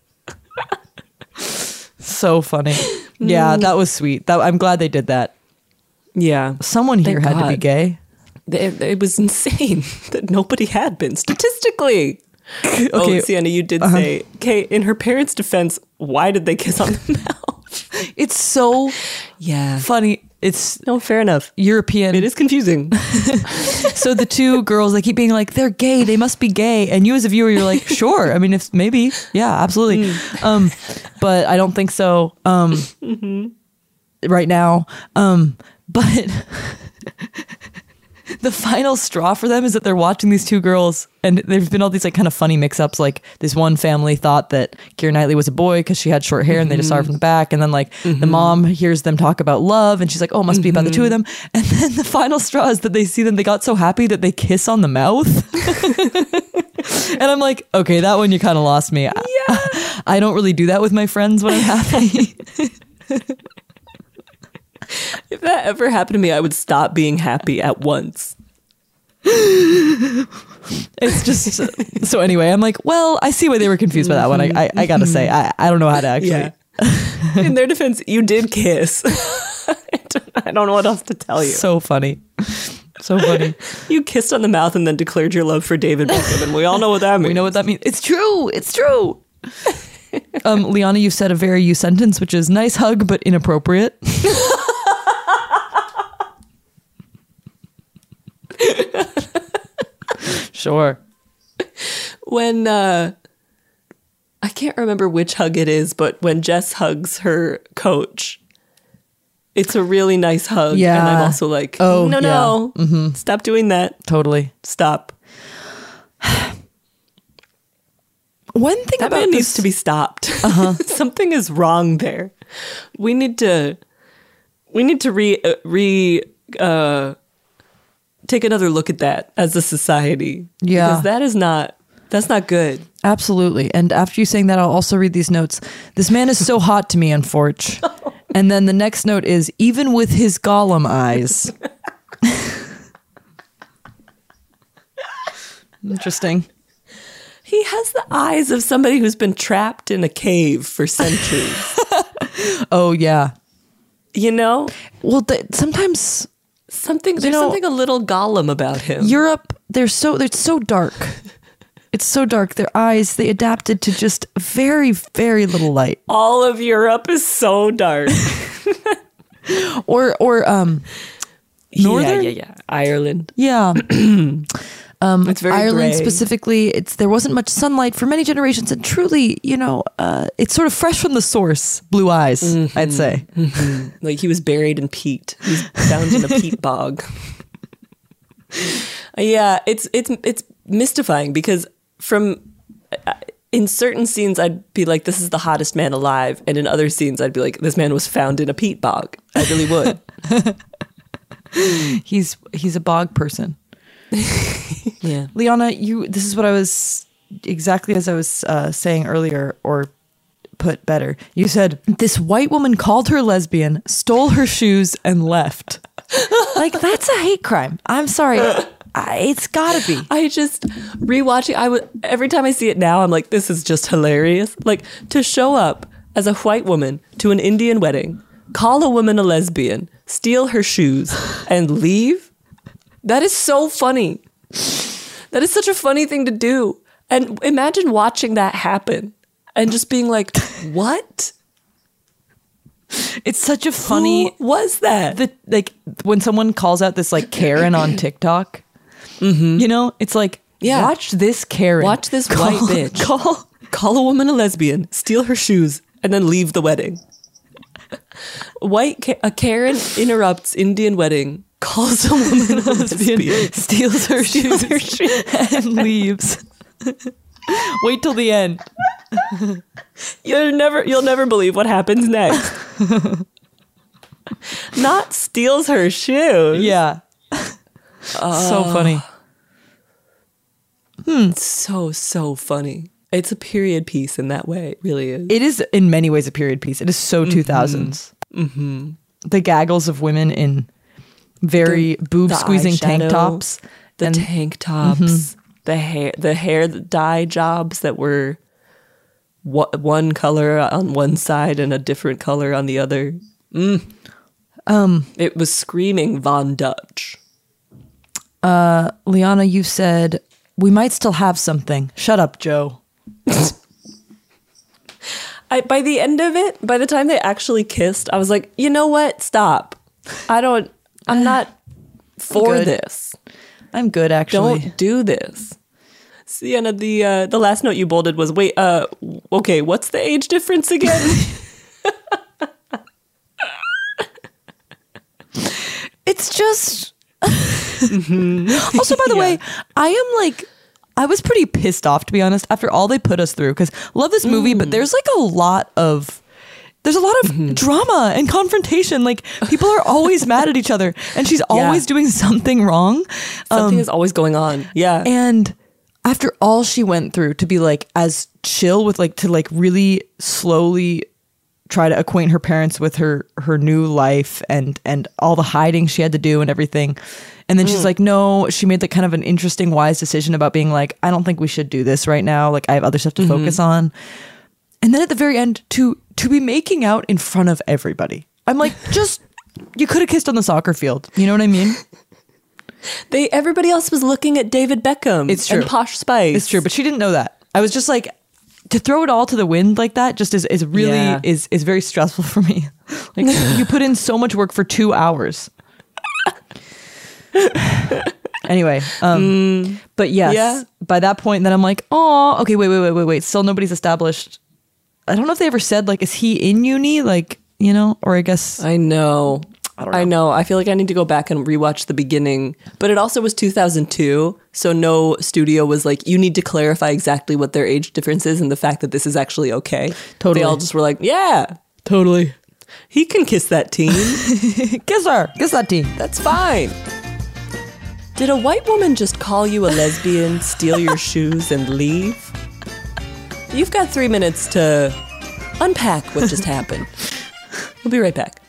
So funny. Yeah, that was sweet. That I'm glad they did that. Yeah. Someone here Thank had to be God. gay. It, it was insane that nobody had been statistically. Okay. Oh, Sienna, you did Uh-huh. say, okay, in her parents' defense, why did they kiss on the mouth? It's so Yeah. funny. It's No, fair enough. European. It is confusing. So the two girls, they keep being like, they're gay, they must be gay. And you as a viewer, you're like, sure. I mean, if maybe, yeah, absolutely. Um, but I don't think so. Um, Mm-hmm. right now. Um, but the final straw for them is that they're watching these two girls, and there's been all these like kind of funny mix-ups. Like this one family thought that Keira Knightley was a boy because she had short hair, and they just saw her from the back. And then like the mom hears them talk about love, and she's like, "Oh, it must be about the two of them." And then the final straw is that they see them. They got so happy that they kiss on the mouth. And I'm like, okay, that one you kind of lost me. Yeah. I, I don't really do that with my friends when I'm happy. If that ever happened to me, I would stop being happy at once. It's just so anyway, I'm like, well, I see why they were confused by that one. I, I, I gotta say, I, I don't know how to actually. Yeah. In their defense, you did kiss. I don't- I don't know what else to tell you. So funny. So funny. You kissed on the mouth and then declared your love for David Beckham, and we all know what that means. We know what that means. It's true. It's true. um, Liana, you said a very you sentence, which is nice hug, but inappropriate. Sure. When uh I can't remember which hug it is, but when Jess hugs her coach, it's a really nice hug. Yeah. And I'm also like, Oh, no, no, yeah. Mhm. stop doing that. Totally. Stop. One thing That about man this, needs to be stopped. Uh-huh. Something is wrong there. We need to we need to re uh, re uh take another look at that as a society. Yeah. Because that is not that's not good. Absolutely. And after you saying that, I'll also read these notes. This man is so hot to me, unfortunately. And then the next note is, even with his Gollum eyes. Interesting. He has the eyes of somebody who's been trapped in a cave for centuries. Oh, yeah. You know? Well, th- sometimes Something You there's know- something a little Gollum about him. Europe, they're so it's so dark. It's so dark. Their eyes, they adapted to just very, very little light. All of Europe is so dark. Or or um Northern? Yeah, yeah, yeah. Ireland. Yeah. um, It's very Ireland gray. specifically, it's there wasn't much sunlight for many generations, and truly, you know, uh, it's sort of fresh from the source. Blue eyes, Mm-hmm. I'd say. Mhm. Like he was buried in peat. He was found in a peat bog. Yeah, it's it's it's mystifying because from uh, in certain scenes I'd be like, this is the hottest man alive, and in other scenes I'd be like, this man was found in a peat bog. I really would. he's he's a bog person. Yeah, Liana, you. This is what I was exactly as I was uh, saying earlier, or put better. You said this white woman called her lesbian, stole her shoes, and left. Like that's a hate crime. I'm sorry. I, it's gotta be. I just rewatching. I would every time I see it now, I'm like, this is just hilarious. Like to show up as a white woman to an Indian wedding, call a woman a lesbian, steal her shoes, and leave. That is so funny. That is such a funny thing to do. And imagine watching that happen and just being like, what? It's such a funny. Who was that? The, like when someone calls out this like Karen on TikTok, mm-hmm. you know, it's like, yeah. watch this Karen. Watch this call, white bitch. Call, call a woman a lesbian, steal her shoes, and then leave the wedding. White Ka- a Karen interrupts Indian wedding, calls a woman a lesbian, steals her steals shoes, her shoes, and leaves. Wait till the end. You'll never, you'll never believe what happens next. Not steals her shoes. Yeah. Uh, so funny. Hmm. So so funny. It's a period piece in that way. It really is. It is in many ways a period piece. It is so two thousands. Mm-hmm. The gaggles of women in very The- boob the squeezing tank eyeshadow, tops. the and- tank tops, Mhm. the hair, the hair dye jobs that were wha- one color on one side and a different color on the other. Mm. Um, it was screaming Von Dutch. Uh, Liana, you said we might still have something. Shut up, Joe. I, by the end of it, by the time they actually kissed, I was like, you know what? Stop. I don't, I'm not for good. this. I'm good, actually. Don't do this. Sienna, the uh, the last note you bolded was, wait, uh, okay, what's the age difference again? It's just. Also, by the yeah. way, I am like, I was pretty pissed off, to be honest, after all they put us through, because love this movie, mm. but there's like a lot of. There's a lot of mm-hmm. drama and confrontation. Like, people are always mad at each other, and she's yeah. always doing something wrong. Something um, is always going on. Yeah. And after all she went through to be like as chill with like to like really slowly try to acquaint her parents with her her new life and and all the hiding she had to do and everything. And then mm. she's like, no, she made like kind of an interesting, wise decision about being like, I don't think we should do this right now. Like, I have other stuff to mm-hmm. focus on. And then at the very end, to to be making out in front of everybody. I'm like, just, you could have kissed on the soccer field. You know what I mean? They everybody else was looking at David Beckham it's true. and Posh Spice. It's true, but she didn't know that. I was just like, to throw it all to the wind like that just is, is really, yeah. is, is very stressful for me. Like, you put in so much work for two hours. Anyway, um, mm, but yes, yeah. by that point, then I'm like, oh, okay, wait, wait, wait, wait, wait. Still nobody's established. I don't know if they ever said, like, is he in uni? Like, you know, or I guess. I know. I don't know. I know. I feel like I need to go back and rewatch the beginning. But it also was two thousand two. So no studio was like, you need to clarify exactly what their age difference is and the fact that this is actually okay. Totally. They all just were like, yeah. Totally. He can kiss that teen. Kiss her. Kiss that teen. That's fine. Did a white woman just call you a lesbian, steal your shoes, and leave? You've got three minutes to unpack what just happened. We'll be right back.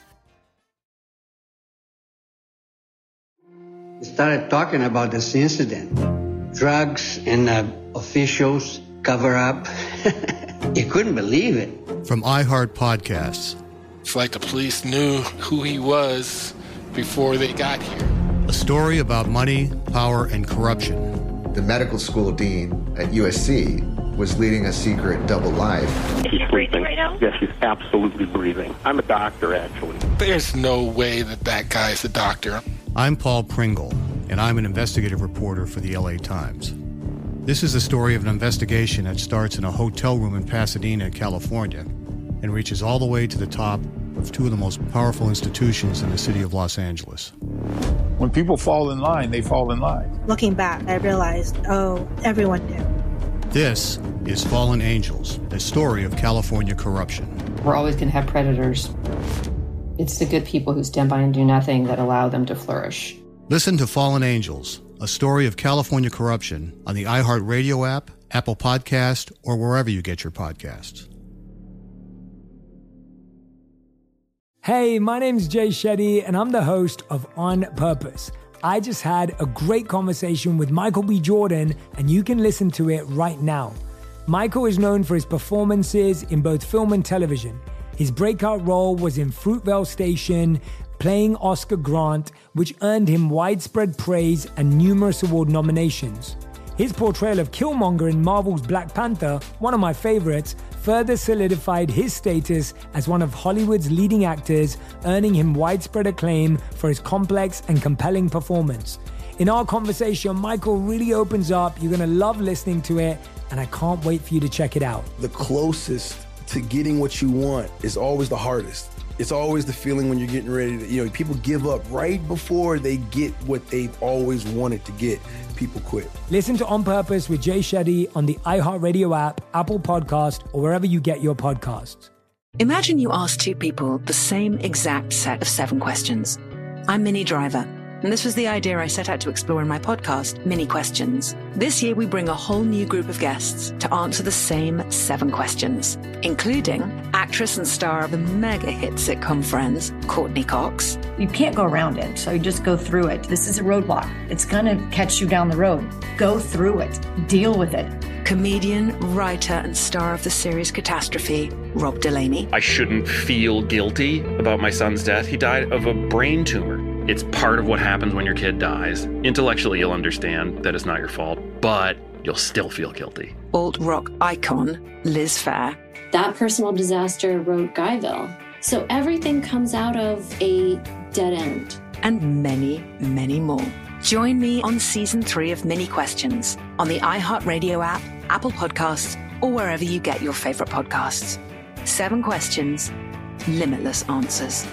We started talking about this incident. Drugs and uh, officials cover up. You couldn't believe it. From iHeart Podcasts. It's like the police knew who he was before they got here. A story about money, power, and corruption. The medical school dean at U S C was leading a secret double life. She's breathing right now? Yes, she's absolutely breathing. I'm a doctor, actually. There's no way that that guy's a doctor. I'm Paul Pringle, and I'm an investigative reporter for the L A Times. This is the story of an investigation that starts in a hotel room in Pasadena, California, and reaches all the way to the top of two of the most powerful institutions in the city of Los Angeles. When people fall in line, they fall in line. Looking back, I realized, oh, everyone knew. This is Fallen Angels, the story of California corruption. We're always going to have predators. It's the good people who stand by and do nothing that allow them to flourish. Listen to Fallen Angels, a story of California corruption on the iHeartRadio app, Apple Podcast, or wherever you get your podcasts. Hey, my name's Jay Shetty, and I'm the host of On Purpose. I just had a great conversation with Michael B. Jordan, and you can listen to it right now. Michael is known for his performances in both film and television. His breakout role was in Fruitvale Station, playing Oscar Grant, which earned him widespread praise and numerous award nominations. His portrayal of Killmonger in Marvel's Black Panther, one of my favorites, further solidified his status as one of Hollywood's leading actors, earning him widespread acclaim for his complex and compelling performance. In our conversation, Michael really opens up. You're going to love listening to it, and I can't wait for you to check it out. The closest to getting what you want is always the hardest. It's always the feeling when you're getting ready to, you know, people give up right before they get what they've always wanted to get. People quit. Listen to On Purpose with Jay Shetty on the iHeartRadio app, Apple Podcast, or wherever you get your podcasts. Imagine you ask two people the same exact set of seven questions. I'm Minnie Driver, and this was the idea I set out to explore in my podcast, Mini Questions. This year, we bring a whole new group of guests to answer the same seven questions, including actress and star of the mega hit sitcom Friends, Courtney Cox. You can't go around it, so you just go through it. This is a roadblock. It's going to catch you down the road. Go through it. Deal with it. Comedian, writer, and star of the series Catastrophe, Rob Delaney. I shouldn't feel guilty about my son's death. He died of a brain tumor. It's part of what happens when your kid dies. Intellectually, you'll understand that it's not your fault, but you'll still feel guilty. Alt rock icon, Liz Phair. That personal disaster wrote Guyville. So everything comes out of a dead end. And many, many more. Join me on season three of Mini Questions on the iHeartRadio app, Apple Podcasts, or wherever you get your favorite podcasts. Seven questions, limitless answers.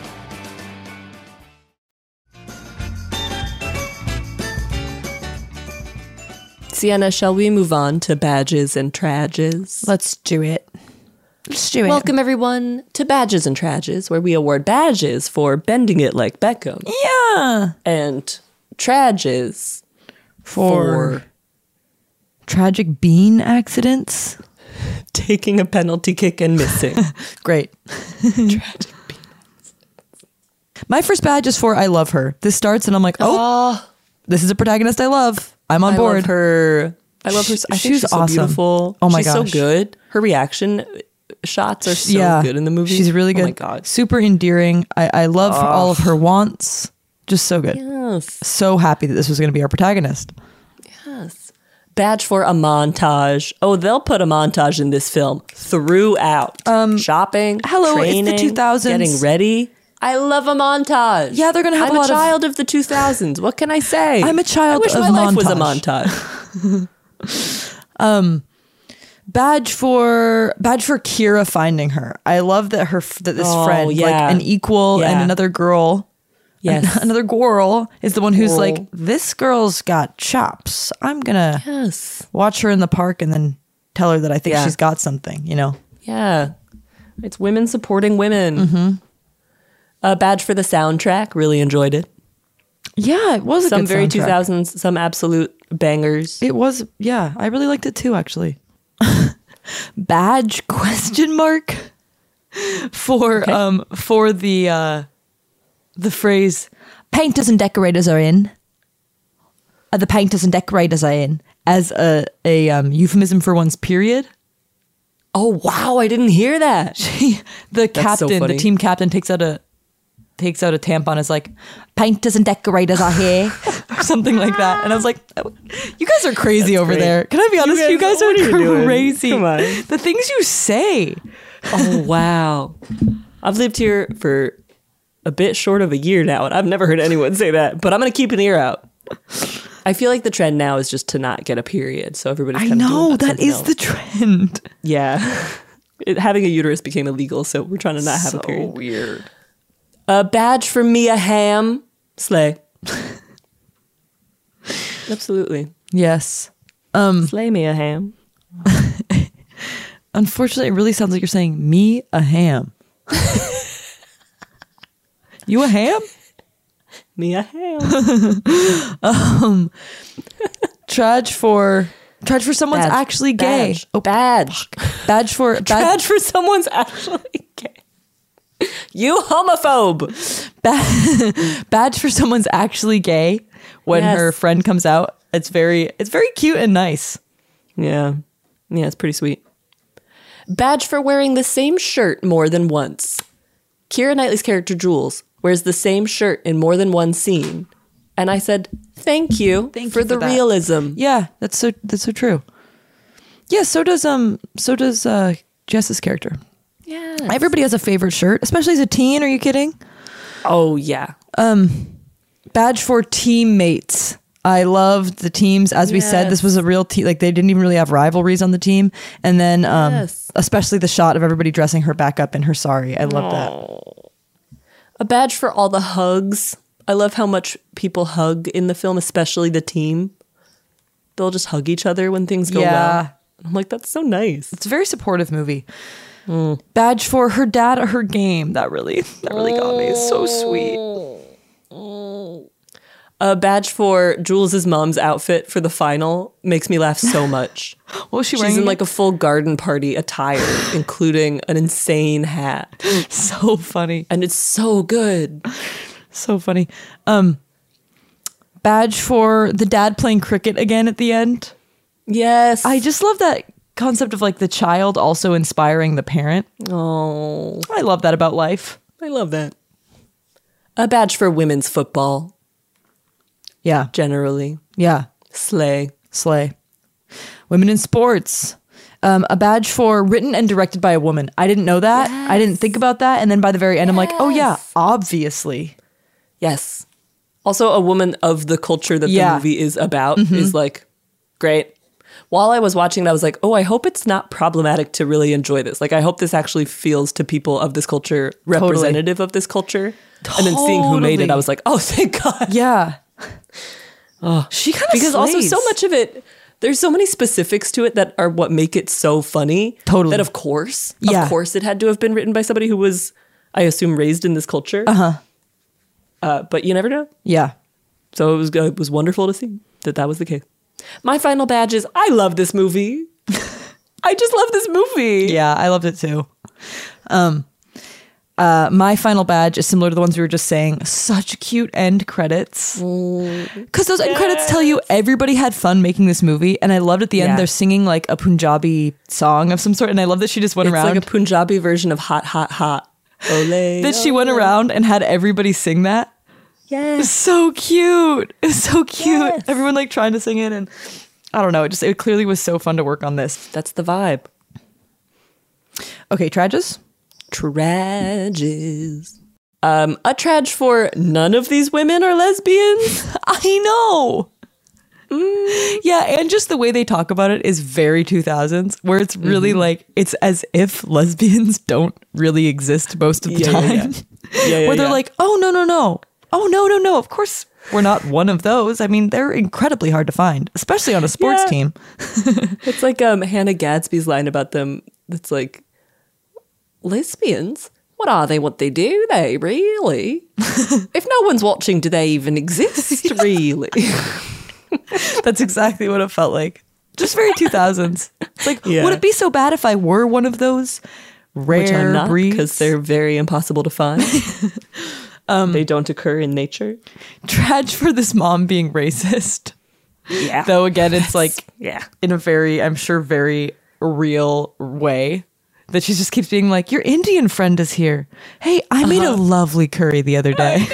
Sienna, shall we move on to badges and trages? Let's do it. Let's do it. Welcome, everyone, to Badges and Trages, where we award badges for bending it like Beckham. Yeah. And trages for, for tragic bean accidents. Taking a penalty kick and missing. Great. Tragic bean accidents. My first badge is for I love her. This starts and I'm like, oh, oh. This is a protagonist I love. I'm on I board. Love her. I love her. I she's, think she's so awesome. Beautiful. Oh my she's gosh. so good. Her reaction shots are so yeah, good in the movie. She's really good. Oh my God. Super endearing. I, I love oh. all of her wants. Just so good. Yes. So happy that this was going to be our protagonist. Yes. Badge for a montage. Oh, they'll put a montage in this film throughout. Um, Shopping, hello, training, it's the two thousands. Getting ready. I love a montage. Yeah, they're going to have I'm a lot a child of... of the two thousands. What can I say? I'm a child I wish of my montage. life was a montage. um, badge for badge for Kira finding her. I love that her that this oh, friend, yeah. like an equal yeah. and another girl, yes, an, another girl is the one who's girl. like, this girl's got chops. I'm gonna yes. watch her in the park and then tell her that I think yeah. she's got something. You know? Yeah, it's women supporting women. Mm-hmm. A badge for the soundtrack. Really enjoyed it. Yeah, it was a some good very soundtrack. two thousands, some absolute bangers. It was, yeah. I really liked it too, actually. Badge question mark for okay. um for the uh the phrase painters and decorators are in. Uh, the painters and decorators are in as a a um, euphemism for one's period. Oh wow! I didn't hear that. She, the That's captain, so the team captain, takes out a takes out a tampon. Is like, painters and decorators are here, or something like that. And I was like, oh, you guys are crazy That's over great. there. Can I be honest? You guys, you guys are, are crazy. Come on, the things you say. Oh wow! I've lived here for a bit short of a year now, and I've never heard anyone say that, but I'm going to keep an ear out. I feel like the trend now is just to not get a period, so everybody's I kind of know, doing that is else. the trend. Yeah. It, having a uterus became illegal, so we're trying to not have So a period. weird. A badge for Mia Hamm. Slay. Absolutely. Yes. Um, Slay Mia Hamm. Unfortunately, it really sounds like you're saying me a ham. You a ham? Me a ham. um, Trudge for Trudge for someone's Badge. actually gay. Badge. Oh, badge. Badge for badge, Badge for someone's actually gay. You homophobe. Ba- badge for someone's actually gay when Yes. her friend comes out. It's very it's very cute and nice. Yeah. Yeah, it's pretty sweet. Badge for wearing the same shirt more than once. Keira Knightley's character Jules wears the same shirt in more than one scene. And I said, thank you Thank for you the for that. realism. Yeah, that's so that's so true. Yeah, so does um so does uh Jess's character. Yeah. Everybody has a favorite shirt, especially as a teen. Are you kidding? Oh, yeah. Um, badge for teammates. I loved the teams. As we said, this was a real team. Like they didn't even really have rivalries on the team. And then, um, Yes. especially the shot of everybody dressing her back up in her sari. I love that. A badge for all the hugs. I love how much people hug in the film, especially the team. They'll just hug each other when things go Yeah. well. I'm like, that's so nice. It's a very supportive movie. Mm. Badge for her dad at her game. That really, that really got me. It's so sweet. A badge for Jules' mom's outfit for the final makes me laugh so much. What was she She's wearing in again? like a full garden party attire, including an insane hat. So funny. And it's so good. So funny. Um, badge for the dad playing cricket again at the end. Yes. I just love that concept of like the child also inspiring the parent. Oh, I love that about life. I love that. A badge for women's football. Yeah. Generally. Yeah. Slay. Slay. Women in sports. Um, a badge for written and directed by a woman. I didn't know that. Yes. I didn't think about that. And then by the very end, I'm like, oh yeah, obviously. Yes. Also, a woman of the culture that Yeah. the movie is about Mhm. is like, great. While I was watching it, I was like, oh, I hope it's not problematic to really enjoy this. Like, I hope this actually feels to people of this culture representative of this culture. And then seeing who made it, Totally. I was like, oh, thank God. Yeah. Oh, she kind of because also so much of it, there's so many specifics to it that are what make it so funny. Totally. That of course, Yeah. of course, it had to have been written by somebody who was, I assume, raised in this culture. Uh-huh. Uh, but you never know. Yeah. So it was it was wonderful to see that that was the case. My final badge is I love this movie. I just love this movie. Yeah, I loved it too. Um, uh, my final badge is similar to the ones we were just saying. Such cute end credits. Because those end credits tell you everybody had fun making this movie. And I loved at the end, Yeah. they're singing like a Punjabi song of some sort. And I love that she just went It's around. like a Punjabi version of Hot, Hot, Hot. Olay. that she went olay. around and had everybody sing that. Yes. It's so cute. It's so cute. Yes. Everyone like trying to sing it. And I don't know. It just, it clearly was so fun to work on this. That's the vibe. Okay, Trages. Trages. Um, a trage for none of these women are lesbians. I know. Mm. Yeah, and just the way they talk about it is very two thousands, where it's really Mm-hmm. like, it's as if lesbians don't really exist most of the Yeah, time. yeah, yeah. Yeah, yeah, where they're yeah. like, oh, no, no, no. Oh, no, no, no. Of course, we're not one of those. I mean, they're incredibly hard to find, especially on a sports Yeah. team. It's like um, Hannah Gadsby's line about them. It's like, lesbians? What are they? What they do? They really? If no one's watching, do they even exist? Really? That's exactly what it felt like. Just very two thousands. It's like, Yeah. would it be so bad if I were one of those rare Which I'm not, breeds? because they're very impossible to find. um, they don't occur in nature. Trage for this mom being racist. Yeah. Though again, it's like Yeah. in a very, I'm sure, very real way that she just keeps being like, your Indian friend is here. Hey, I made a Uh-huh. lovely curry the other day.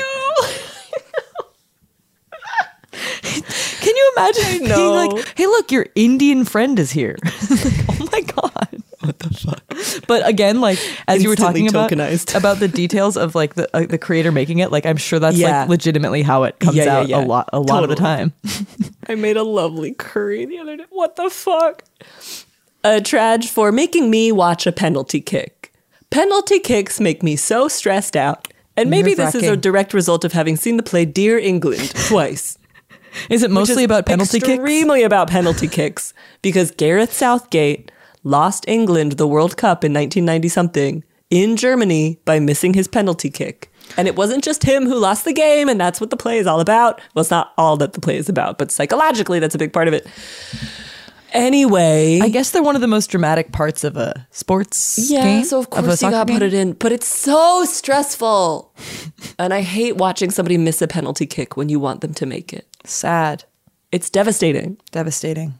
Can you imagine being know. like, hey, look, your Indian friend is here? Like, oh my God. What the fuck? But again, like as you were talking about tokenized. about the details of like the uh, the creator making it, like I'm sure that's Yeah. like legitimately how it comes Yeah, yeah, out yeah. a lot a lot of the Totally. time. I made a lovely curry the other day. What the fuck? A trage for making me watch a penalty kick. Penalty kicks make me so stressed out. And maybe this is a Nerve-wracking. direct result of having seen the play Dear England twice. Is it Which mostly is about penalty kicks? Extremely about penalty kicks. Because Gareth Southgate lost England the World Cup in nineteen ninety something in Germany by missing his penalty kick. And it wasn't just him who lost the game, and that's what the play is all about. Well, it's not all that the play is about, but psychologically, that's a big part of it. Anyway, I guess they're one of the most dramatic parts of a sports yeah, game. so of a course you soccer gotta put game. it in, but it's so stressful. And I hate watching somebody miss a penalty kick when you want them to make it. Sad. It's devastating. Devastating.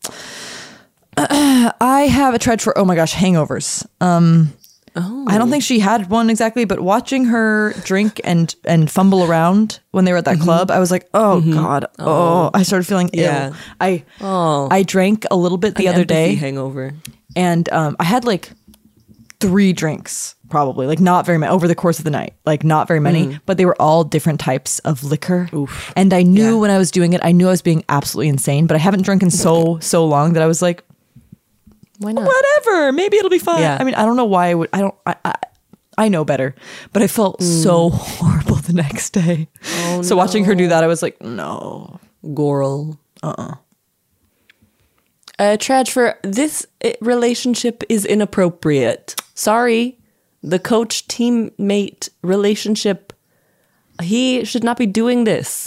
Uh, I have a trudge for, oh my gosh, hangovers. Um, oh. I don't think she had one exactly, but watching her drink and and fumble around when they were at that Mm-hmm. club, I was like, oh God, oh, I started feeling Yeah. ill. I Oh. I drank a little bit the An other empathy day, hangover. and um, I had like three drinks, probably like not very many over the course of the night, like not very many, Mm. but they were all different types of liquor. And I knew when I was doing it, I knew I was being absolutely insane, but I haven't drunk in so so long that I was like, why not? whatever, maybe it'll be fine. Yeah. I mean, I don't know why I would. I don't. I, I, I know better, but I felt so horrible the next day. Oh, so watching her do that, I was like, no, Goral. uh-uh. Uh, Traj, for this uh, relationship is inappropriate. Sorry. The coach teammate relationship, he should not be doing this.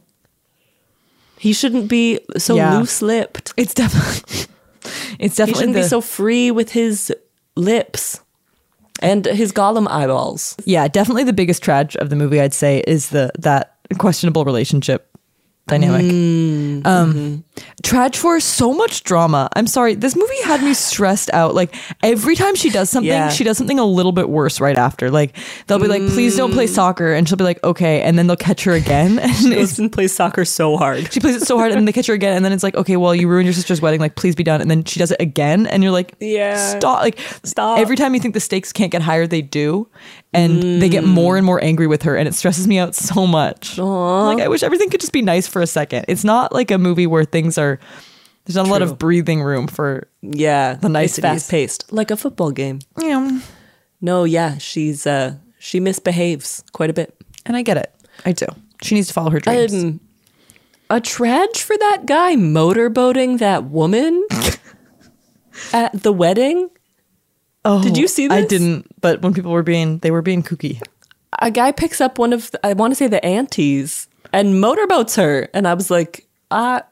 He shouldn't be so Yeah. loose-lipped. It's definitely, it's He definitely shouldn't the, be so free with his lips and his Gollum eyeballs. yeah, definitely the biggest tragedy of the movie, I'd say, is the that questionable relationship dynamic. Mm, um, mm-hmm. Traj for so much drama. I'm sorry, this movie had me stressed out. Like every time she does something, Yeah. she does something a little bit worse right after. Like they'll be like, "Please don't play soccer," and she'll be like, "Okay," and then they'll catch her again, and She it's, goes and plays soccer so hard. she plays it so hard, and then they catch her again, and then it's like, "Okay, well, you ruined your sister's wedding. Like, please be done." And then she does it again, and you're like, Yeah. stop!" Like, Stop. Every time you think the stakes can't get higher, they do, and they get more and more angry with her, and it stresses me out so much. Aw. Like, I wish everything could just be nice for a second. It's not like a movie where things are. There's not a lot True. of breathing room for Yeah, the it's niceties. fast-paced, like a football game. Yeah. No, yeah, she's uh, she misbehaves quite a bit. And I get it. I do. She needs to follow her dreams. Um, a trage for that guy motorboating that woman at the wedding. oh, did you see I this? didn't. But when people were being, they were being kooky. A guy picks up one of, the, I want to say the aunties, and motorboats her, and I was like, uh,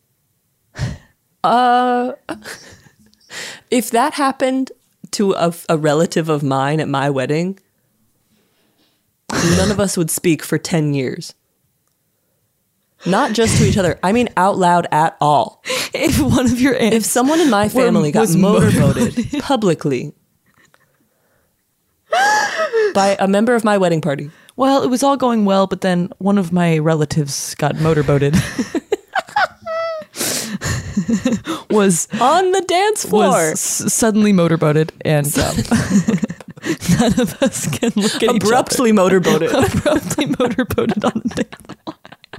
uh, if that happened to a, a relative of mine at my wedding, none of us would speak for ten years. Not just to each other. I mean out loud at all. If one of your aunts If someone in my family got was motorboated publicly by a member of my wedding party. Well, it was all going well, but then one of my relatives got motorboated. was on the dance floor. Was s- suddenly motorboated, and um, none of us can look at Abruptly each other. motorboated. Abruptly motorboated on the dance floor.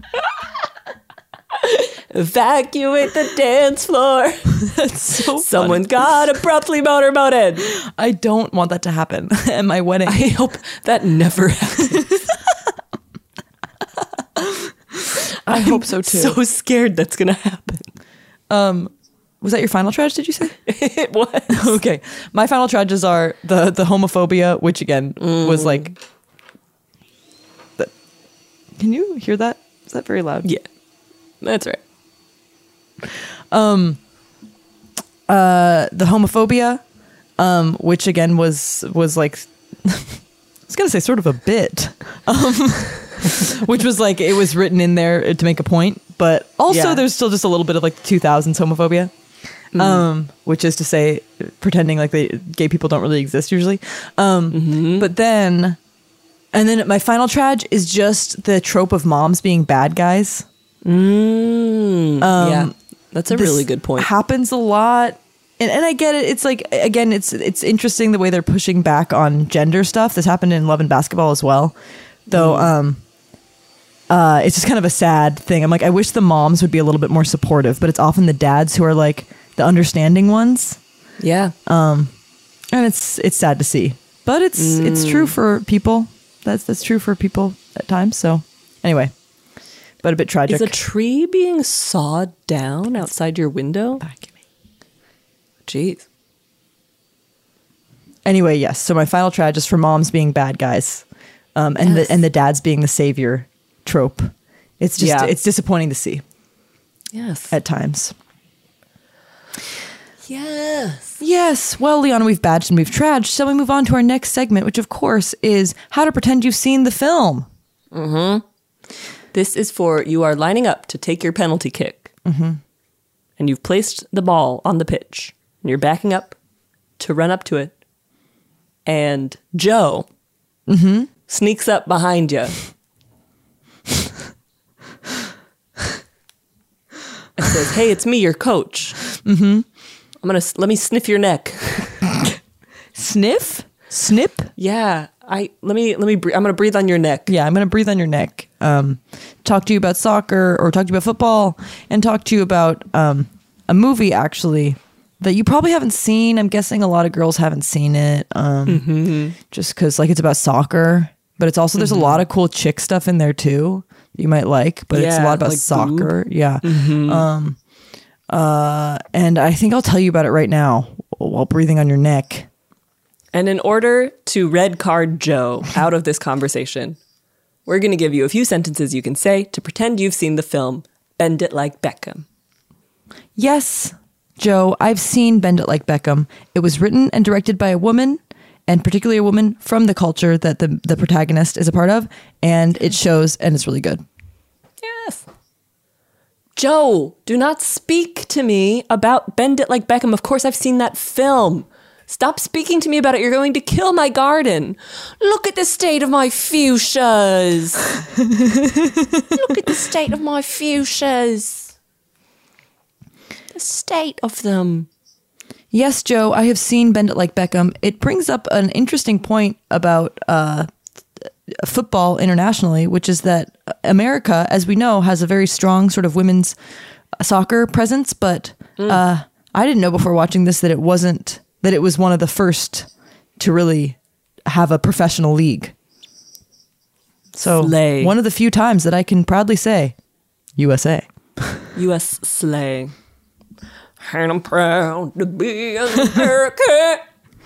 Evacuate the dance floor. That's so Someone funny. got abruptly motorboated. I don't want that to happen at my wedding. I hope that never happens. I hope so too. So scared that's gonna happen. Um, was that your final trage? Did you say? It was. Okay, my final trages are the the homophobia, which again was like. The, can you hear that? Is that very loud? Yeah, that's right. Um. Uh, the homophobia, um, which again was was like, I was gonna say sort of a bit, um, which was like it was written in there to make a point, but also Yeah. there's still just a little bit of like the two thousands homophobia, Mm. um, which is to say pretending like they gay people don't really exist usually, um, Mm-hmm. but then, and then my final trage is just the trope of moms being bad guys. Mm, Um, yeah, that's a This really good point. Happens a lot And, and I get it. It's like, again, it's it's interesting the way they're pushing back on gender stuff. This happened in Love and Basketball as well. Though mm. um, uh, it's just kind of a sad thing. I'm like, I wish the moms would be a little bit more supportive, but it's often the dads who are like the understanding ones. Yeah. Um, and it's it's sad to see. But it's mm. it's true for people. That's that's true for people at times. So anyway, but a bit tragic. Is a tree being sawed down outside your window? Jeez. Anyway, yes. So my final tragedy is for moms being bad guys, um, and yes. the and the dads being the savior trope. It's just yeah. it's disappointing to see. Yes. At times. Yes. Yes. Well, Liana, we've badged and we've traged. Shall we move on to our next segment, which of course is how to pretend you've seen the film. Mm-hmm. This is for you are lining up to take your penalty kick. Mm-hmm. And you've placed the ball on the pitch. And you're backing up to run up to it. And Joe mm-hmm. sneaks up behind you. and says, hey, it's me, your coach. Mm-hmm. I'm going to, let me sniff your neck. Sniff? Snip? Yeah. I, let me, let me, I'm going to breathe on your neck. Yeah, I'm going to breathe on your neck. Um, talk to you about soccer or talk to you about football and talk to you about um, a movie, actually, that you probably haven't seen. I'm guessing a lot of girls haven't seen it. Um, mm-hmm. Just because, like, it's about soccer, but it's also, there's mm-hmm. a lot of cool chick stuff in there, too, that you might like, but yeah, it's a lot about like soccer. Boob. Yeah. Mm-hmm. Um, uh, and I think I'll tell you about it right now while breathing on your neck. And in order to red card Joe out of this conversation, we're going to give you a few sentences you can say to pretend you've seen the film Bend It Like Beckham. Yes, Joe, I've seen Bend It Like Beckham. It was written and directed by a woman, and particularly a woman from the culture that the, the protagonist is a part of, and it shows, and it's really good. Yes. Joe, do not speak to me about Bend It Like Beckham. Of course, I've seen that film. Stop speaking to me about it. You're going to kill my garden. Look at the state of my fuchsias. Look at the state of my fuchsias. The state of them. Yes, Joe, I have seen Bend It Like Beckham. It brings up an interesting point about uh, football internationally, which is that America, as we know, has a very strong sort of women's soccer presence. But mm. uh, I didn't know before watching this that it wasn't... that it was one of the first to really have a professional league. So Slay. One of the few times that I can proudly say, U S A. U S slay. And I'm proud to be an American.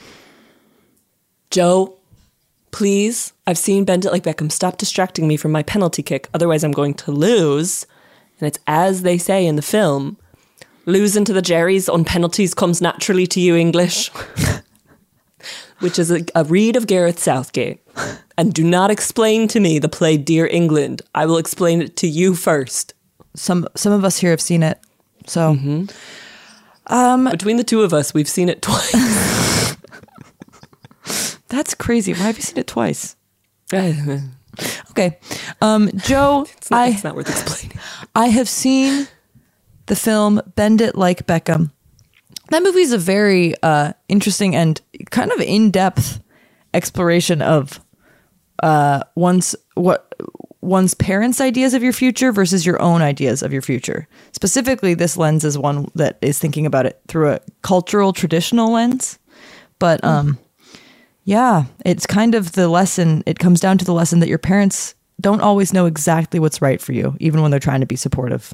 Joe, please, I've seen Bend It Like Beckham. Stop distracting me from my penalty kick. Otherwise I'm going to lose. And it's as they say in the film, losing to the Jerrys on penalties comes naturally to you, English. Which is a, a read of Gareth Southgate. And do not explain to me the play Dear England. I will explain it to you first. Some some of us here have seen it. So mm-hmm. um, between the two of us, we've seen it twice. That's crazy. Why have you seen it twice? Okay. Um, Joe, it's not, I, it's not worth explaining. I have seen the film Bend It Like Beckham. That movie is a very uh, interesting and kind of in-depth exploration of uh, one's what one's parents' ideas of your future versus your own ideas of your future. Specifically, this lens is one that is thinking about it through a cultural, traditional lens. But um, yeah, it's kind of the lesson. It comes down to the lesson that your parents don't always know exactly what's right for you, even when they're trying to be supportive.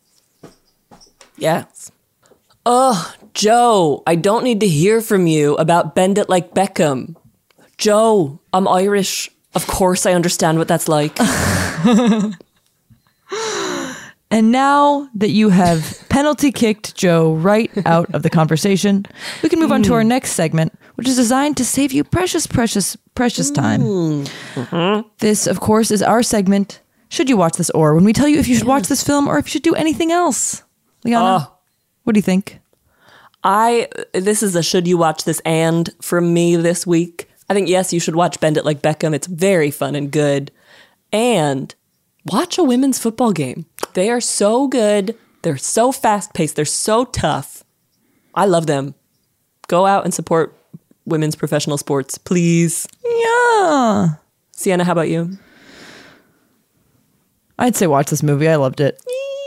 Yes. Oh, Joe, I don't need to hear from you about Bend It Like Beckham. Joe, I'm Irish. Of course I understand what that's like. And now that you have penalty kicked Joe right out of the conversation, we can move on to our next segment, which is designed to save you precious, precious, precious time. Mm-hmm. This, of course, is our segment, Should You Watch This Or, when we tell you if you should watch this film or if you should do anything else. Liana, uh, what do you think? I this is a should you watch this and from me this week. I think, yes, you should watch Bend It Like Beckham. It's very fun and good. And watch a women's football game. They are so good. They're so fast-paced. They're so tough. I love them. Go out and support women's professional sports, please. Yeah. Sienna, how about you? I'd say watch this movie. I loved it.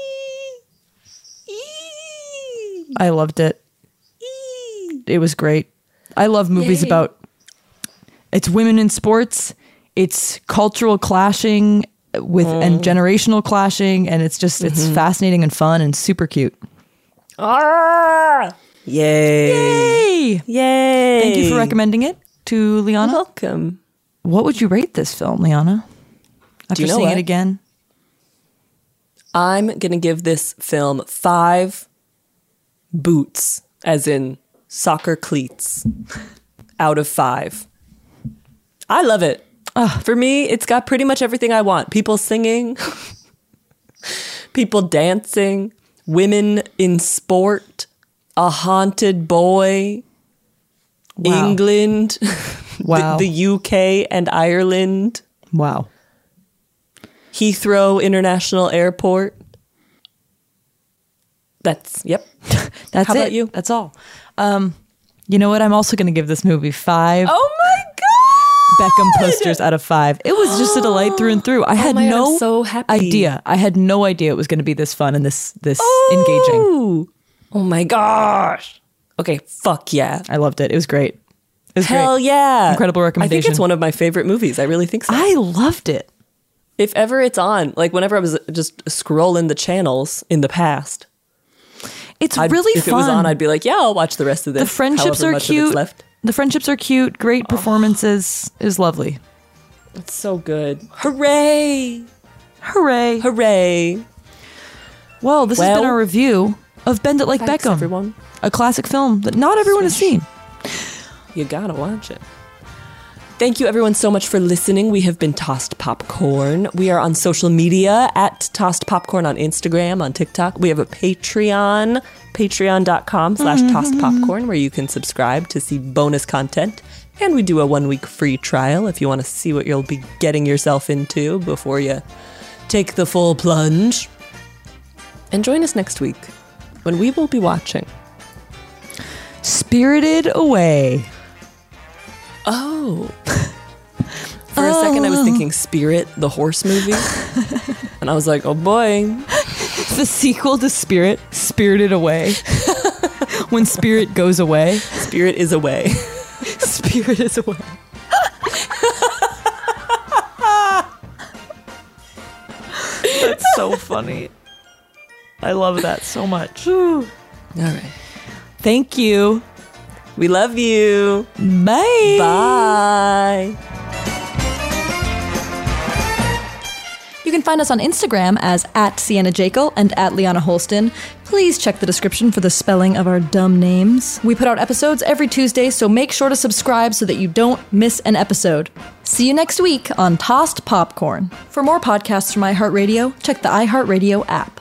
I loved it. It was great. I love movies Yay. about it's women in sports. It's cultural clashing with mm. and generational clashing, and it's just it's mm-hmm. fascinating and fun and super cute. Ah! Yay! Yay! Yay! Thank you for recommending it to Liana. You're welcome. What would you rate this film, Liana? After you know seeing what? it again, I'm gonna give this film five boots, as in soccer cleats, out of five. I love it. Ugh. For me, it's got pretty much everything I want. People singing, people dancing, women in sport, a haunted boy, wow. England, wow. the, the U K and Ireland. Wow. Heathrow International Airport. That's, yep. That's How it. about you? That's all. Um, you know what? I'm also going to give this movie five. Oh my God! Beckham posters out of five. It was just a delight through and through. I had oh my no God, I'm so happy. idea. I had no idea it was going to be this fun and this this oh. engaging. Oh my gosh. Okay, fuck yeah. I loved it. It was great. It was Hell great. yeah. Incredible recommendation. I think it's one of my favorite movies. I really think so. I loved it. If ever it's on, like whenever I was just scrolling the channels in the past, it's I'd, really if fun. If it was on, I'd be like, yeah, I'll watch the rest of this. The friendships are cute. Left. The friendships are cute. Great performances. Oh. Is lovely. It's so good. Hooray! Hooray! Hooray! Well, this well, has been our review of Bend It Like thanks, Beckham, everyone. A classic film that not everyone has seen. You gotta watch it. Thank you everyone so much for listening. We have been Tossed Popcorn. We are on social media at Tossed Popcorn on Instagram, on TikTok. We have a Patreon, patreon.com slash Tossed Popcorn, where you can subscribe to see bonus content. And we do a one-week free trial if you want to see what you'll be getting yourself into before you take the full plunge. And join us next week when we will be watching Spirited Away. Oh. For a second, I was thinking Spirit, the horse movie. And I was like, oh boy. The sequel to Spirit, Spirited Away. When spirit goes away. Spirit is away. Spirit is away. That's so funny. I love that so much. All right. Thank you. We love you. Bye. Bye. You can find us on Instagram as at Sienna Jekyll and at Liana Holston. Please check the description for the spelling of our dumb names. We put out episodes every Tuesday, so make sure to subscribe so that you don't miss an episode. See you next week on Tossed Popcorn. For more podcasts from iHeartRadio, check the iHeartRadio app.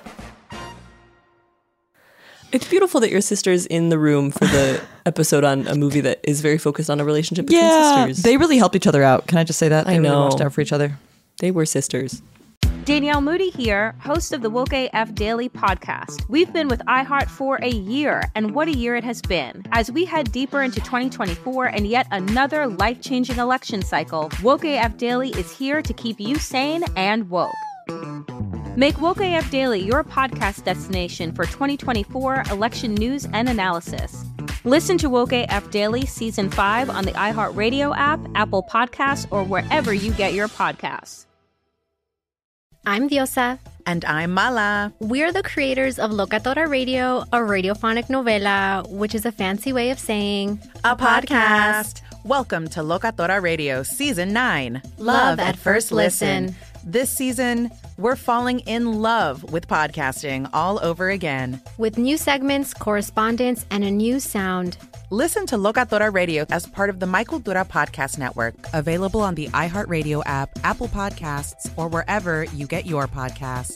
It's beautiful that your sister's in the room for the episode on a movie that is very focused on a relationship between yeah, sisters. They really helped each other out. Can I just say that? They I know. really watched out for each other. They were sisters. Danielle Moody here, host of the Woke A F Daily podcast. We've been with iHeart for a year, and what a year it has been. As we head deeper into twenty twenty-four and yet another life-changing election cycle, Woke A F Daily is here to keep you sane and woke. Make Woke A F Daily your podcast destination for twenty twenty-four election news and analysis. Listen to Woke A F Daily Season five on the iHeartRadio app, Apple Podcasts, or wherever you get your podcasts. I'm Diosa. And I'm Mala. We're the creators of Locatora Radio, a radiophonic novela, which is a fancy way of saying a podcast. Welcome to Locatora Radio Season nine. Love at First Listen. This season, we're falling in love with podcasting all over again. With new segments, correspondence, and a new sound. Listen to Locatora Radio as part of the My Cultura Podcast Network. Available on the iHeartRadio app, Apple Podcasts, or wherever you get your podcasts.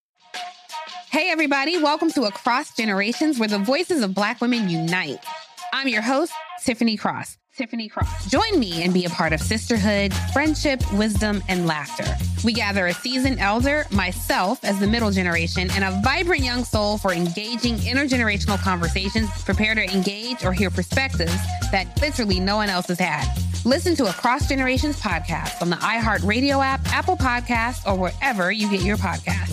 Hey, everybody. Welcome to Across Generations, where the voices of Black women unite. I'm your host, Tiffany Cross. Tiffany Cross. Join me and be a part of sisterhood, friendship, wisdom, and laughter. We gather a seasoned elder, myself as the middle generation, and a vibrant young soul for engaging intergenerational conversations. Prepare to engage or hear perspectives that literally no one else has had. Listen to a Cross Generations podcast on the iHeartRadio app, Apple Podcasts, or wherever you get your podcasts.